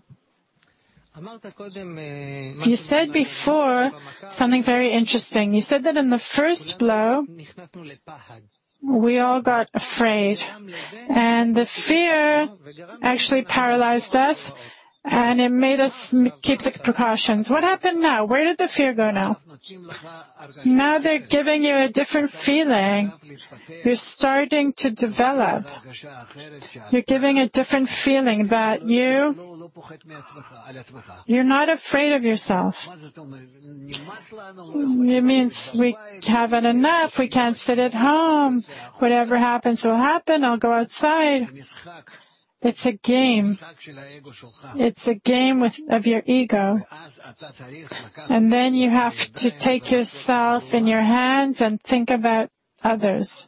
You said before something very interesting. You said that in the first blow, we all got afraid. And the fear actually paralyzed us, and it made us keep the precautions. What happened now? Where did the fear go now? Now they're giving you a different feeling. You're starting to develop. You're giving a different feeling that you're not afraid of yourself. It means we haven't enough. We can't sit at home. Whatever happens will happen. I'll go outside. It's a game. It's a game of your ego. And then you have to take yourself in your hands and think about others.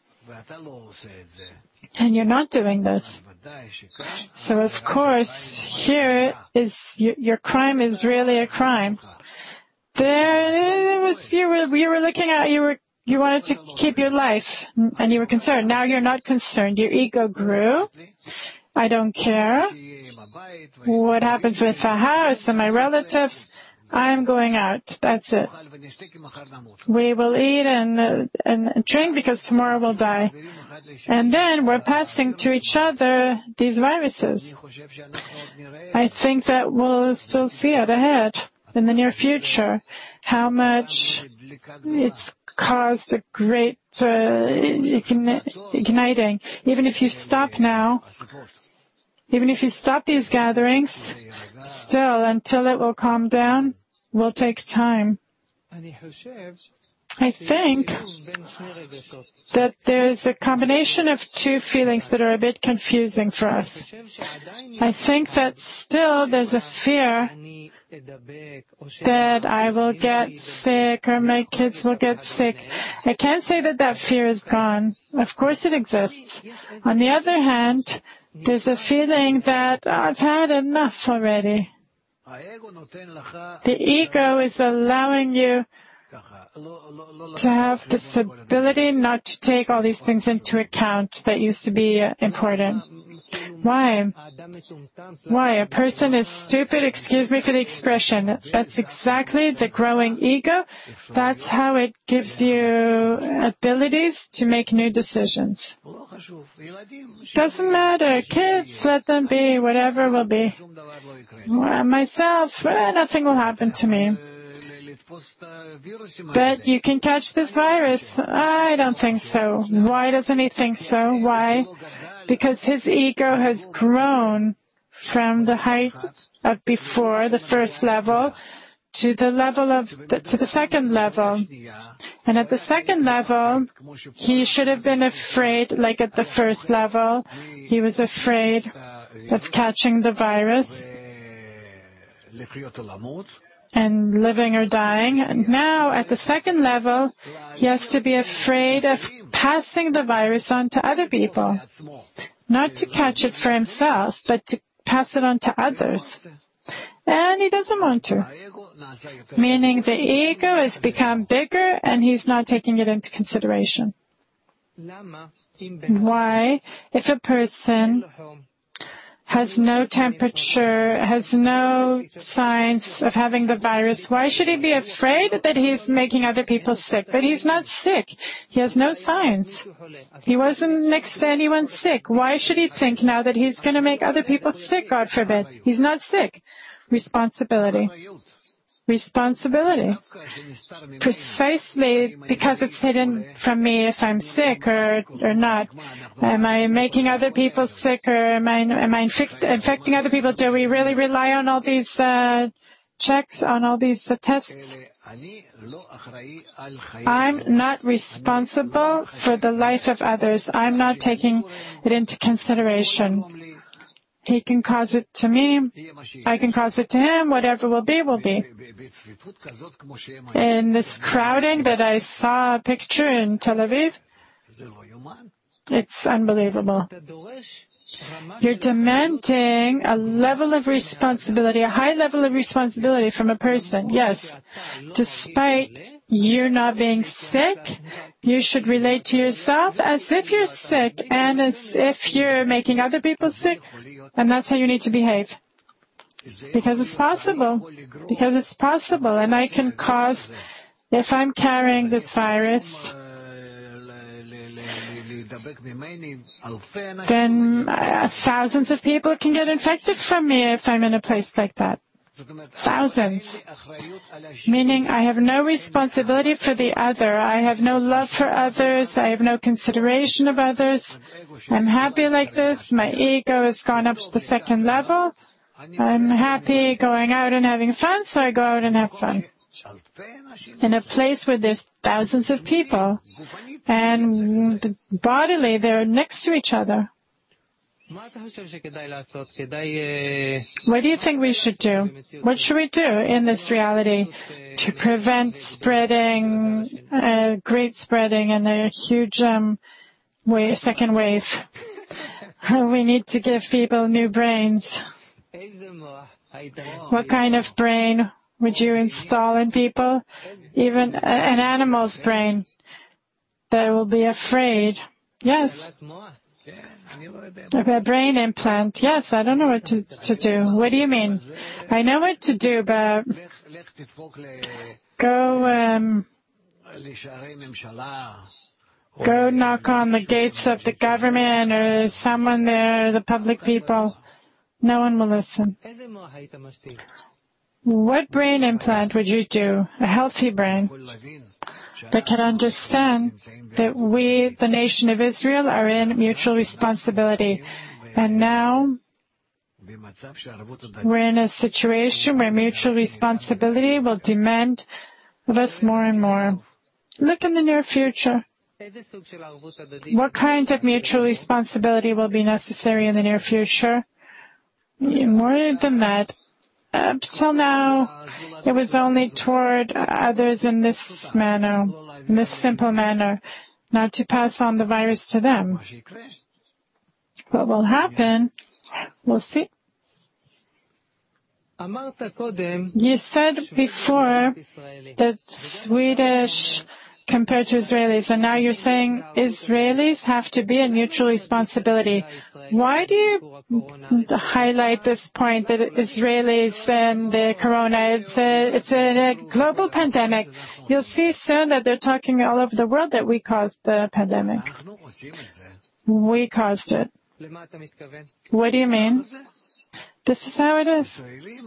And you're not doing this. So of course, here is your crime is really a crime. There it was, you were looking at, you wanted to keep your life and you were concerned. Now you're not concerned. Your ego grew. I don't care what happens with the house and my relatives. I'm going out. That's it. We will eat and drink because tomorrow we'll die. And then we're passing to each other these viruses. I think that we'll still see it ahead in the near future, how much it's caused a great igniting. Even if you stop now, even if you stop these gatherings, still, until it will calm down, will take time. I think that there's a combination of two feelings that are a bit confusing for us. I think that still there's a fear that I will get sick or my kids will get sick. I can't say that that fear is gone. Of course it exists. On the other hand, there's a feeling that I've had enough already. The ego is allowing you to have this ability not to take all these things into account that used to be important. Why? Why? A person is stupid, excuse me for the expression. That's exactly the growing ego. That's how it gives you abilities to make new decisions. Doesn't matter. Kids, let them be, whatever will be. Myself, nothing will happen to me. But you can catch this virus. I don't think so. Why doesn't he think so? Why? Because his ego has grown from the height of before, the first level, to the level of to the second level. And at the second level, he should have been afraid, like at the first level, he was afraid of catching the virus and living or dying. And now, at the second level, he has to be afraid of passing the virus on to other people. Not to catch it for himself, but to pass it on to others. And he doesn't want to. Meaning the ego has become bigger and he's not taking it into consideration. Why? If a person has no temperature, has no signs of having the virus, why should he be afraid that he's making other people sick? But he's not sick. He has no signs. He wasn't next to anyone sick. Why should he think now that he's going to make other people sick, God forbid? He's not sick. Responsibility. Responsibility. Precisely because it's hidden from me if I'm sick or not. Am I making other people sick or am I infecting other people? Do we really rely on all these checks, on all these tests? I'm not responsible for the life of others. I'm not taking it into consideration. He can cause it to me. I can cause it to him. Whatever will be, will be. In this crowding that I saw a picture in Tel Aviv, it's unbelievable. You're demanding a level of responsibility, a high level of responsibility from a person. Yes, despite you not being sick, you should relate to yourself as if you're sick and as if you're making other people sick. And that's how you need to behave. Because it's possible. Because it's possible. And I can cause, if I'm carrying this virus, then thousands of people can get infected from me if I'm in a place like that. Thousands. Meaning I have no responsibility for the other. I have no love for others. I have no consideration of others. I'm happy like this. My ego has gone up to the second level. I'm happy going out and having fun, so I go out and have fun. In a place where there's thousands of people, and bodily they're next to each other. What do you think we should do? What should we do in this reality to prevent spreading, great spreading and a huge second wave? We need to give people new brains. What kind of brain would you install in people? Even an animal's brain that will be afraid. Yes. A brain implant. Yes, I don't know what to do. What do you mean? I know what to do, but go knock on the gates of the government or someone there, the public people. No one will listen. What brain implant would you do? A healthy brain that can understand that we, the nation of Israel, are in mutual responsibility. And now we're in a situation where mutual responsibility will demand of us more and more. Look in the near future. What kind of mutual responsibility will be necessary in the near future? More than that. Up till now, it was only toward others in this manner, in this simple manner, not to pass on the virus to them. What will happen, we'll see. You said before that Swedish compared to Israelis, and now you're saying Israelis have to be in mutual responsibility. Why do you highlight this point that Israelis and the corona, it's a global pandemic? You'll see soon that they're talking all over the world that we caused the pandemic. We caused it. What do you mean? This is how it is.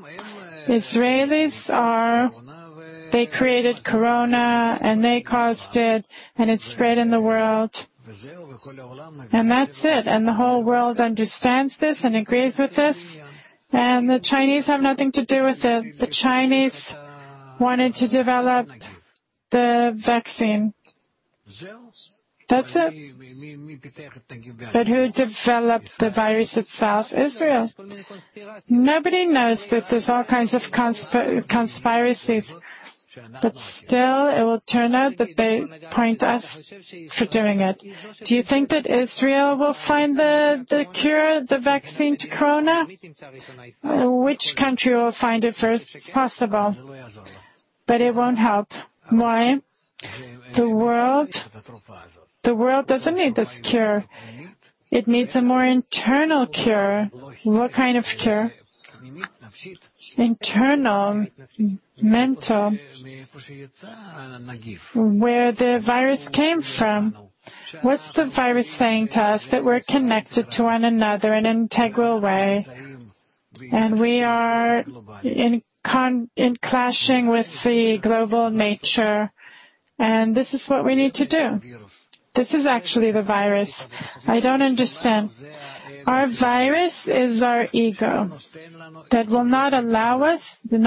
Israelis they created corona and they caused it and it spread in the world. And that's it. And the whole world understands this and agrees with this. And the Chinese have nothing to do with it. The Chinese wanted to develop the vaccine. That's it. But who developed the virus itself? Israel. Nobody knows that there's all kinds of conspiracies. But still, it will turn out that they point us for doing it. Do you think that Israel will find the cure, the vaccine to corona? Which country will find it first? It's possible. But it won't help. Why? The world doesn't need this cure. It needs a more internal cure. What kind of cure? Internal, mental, where the virus came from. What's the virus saying to us? That we're connected to one another in an integral way. And we are in clashing with the global nature. And this is what we need to do. This is actually the virus. I don't understand. Our virus is our ego that will not allow us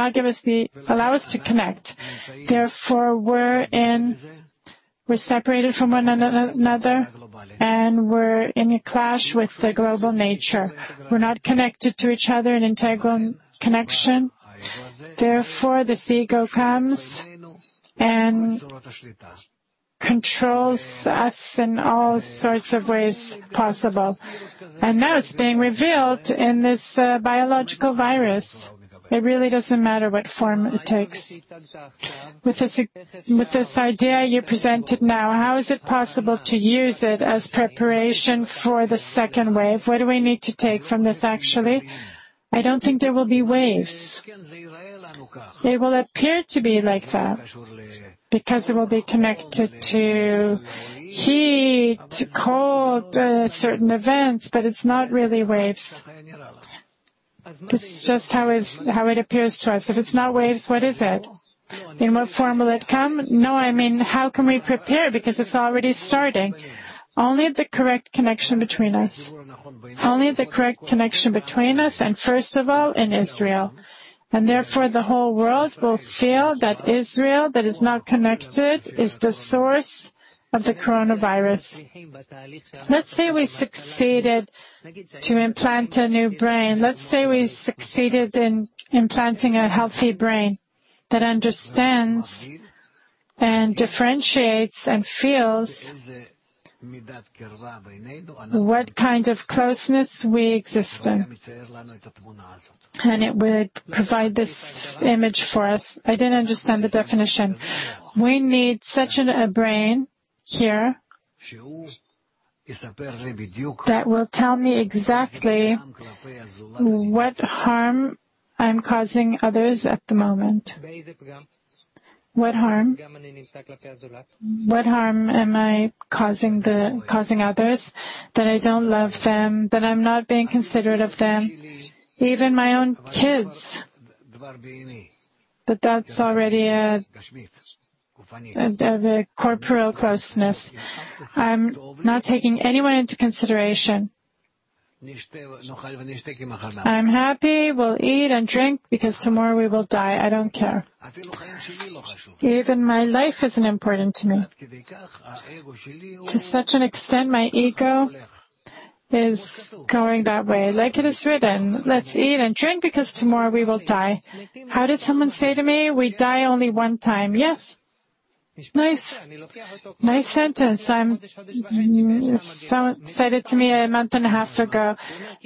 to connect. Therefore, we're separated from one another, and we're in a clash with the global nature. We're not connected to each other in integral connection. Therefore, this ego comes and controls us in all sorts of ways possible. And now it's being revealed in this biological virus. It really doesn't matter what form it takes. With this idea you presented now, how is it possible to use it as preparation for the second wave? What do we need to take from this actually? I don't think there will be waves. It will appear to be like that, because it will be connected to heat, cold, certain events, but it's not really waves. This is just how it appears to us. If it's not waves, what is it? In what form will it come? No, I mean, how can we prepare? Because it's already starting. Only the correct connection between us. Only the correct connection between us, and first of all, in Israel. And therefore the whole world will feel that Israel, that is not connected, is the source of the coronavirus. Let's say we succeeded to implant a new brain. Let's say we succeeded in implanting a healthy brain that understands and differentiates and feels what kind of closeness we exist in. And it would provide this image for us. I didn't understand the definition. We need such a brain here that will tell me exactly what harm I'm causing others at the moment. What harm? What harm am I causing others? That I don't love them, that I'm not being considerate of them, even my own kids. But that's already a corporeal closeness. I'm not taking anyone into consideration. I'm happy, we'll eat and drink because tomorrow we will die. I don't care. Even my life isn't important to me. To such an extent, my ego is going that way. Like it is written, let's eat and drink because tomorrow we will die. How did someone say to me, we die only one time? Yes. Nice sentence. Someone said it to me a month and a half ago.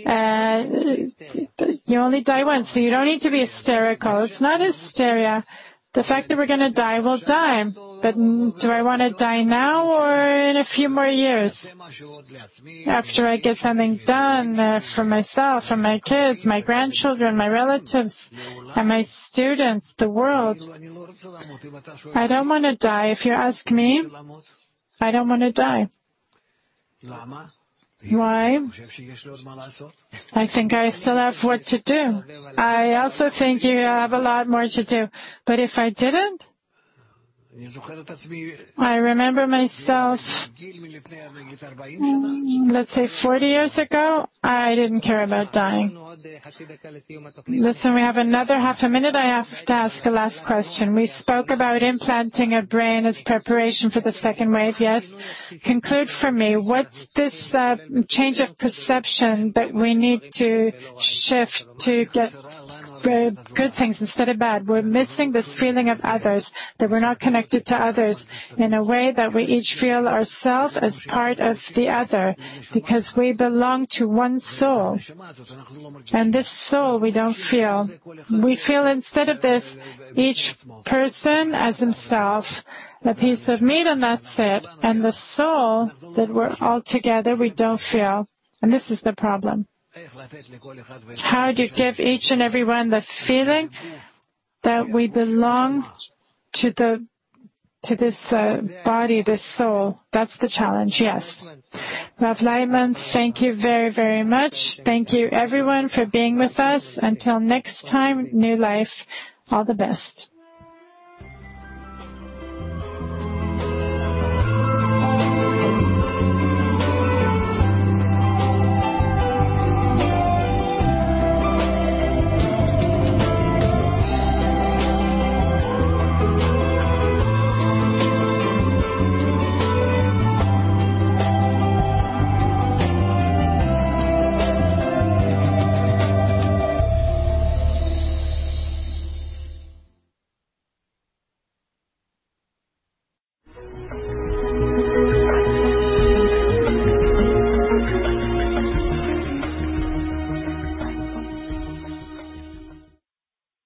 You only die once, so you don't need to be hysterical. It's not hysteria. The fact that we're going to die, we'll die. But do I want to die now or in a few more years? After I get something done for myself, for my kids, my grandchildren, my relatives, and my students, the world. I don't want to die. If you ask me, I don't want to die. Why? I think I still have what to do. I also think you have a lot more to do. But if I didn't, I remember myself, let's say 40 years ago, I didn't care about dying. Listen, we have another half a minute. I have to ask a last question. We spoke about implanting a brain as preparation for the second wave, yes? Conclude for me, what's this change of perception that we need to shift to get good things instead of bad? We're missing this feeling of others, that we're not connected to others in a way that we each feel ourselves as part of the other, because we belong to one soul. And this soul we don't feel. We feel instead of this, each person as himself, a piece of meat, and that's it. And the soul that we're all together, we don't feel. And this is the problem. How do you give each and every one the feeling that we belong to this body, this soul? That's the challenge, yes. Rav Leitman, thank you very, very much. Thank you, everyone, for being with us. Until next time, New Life, all the best.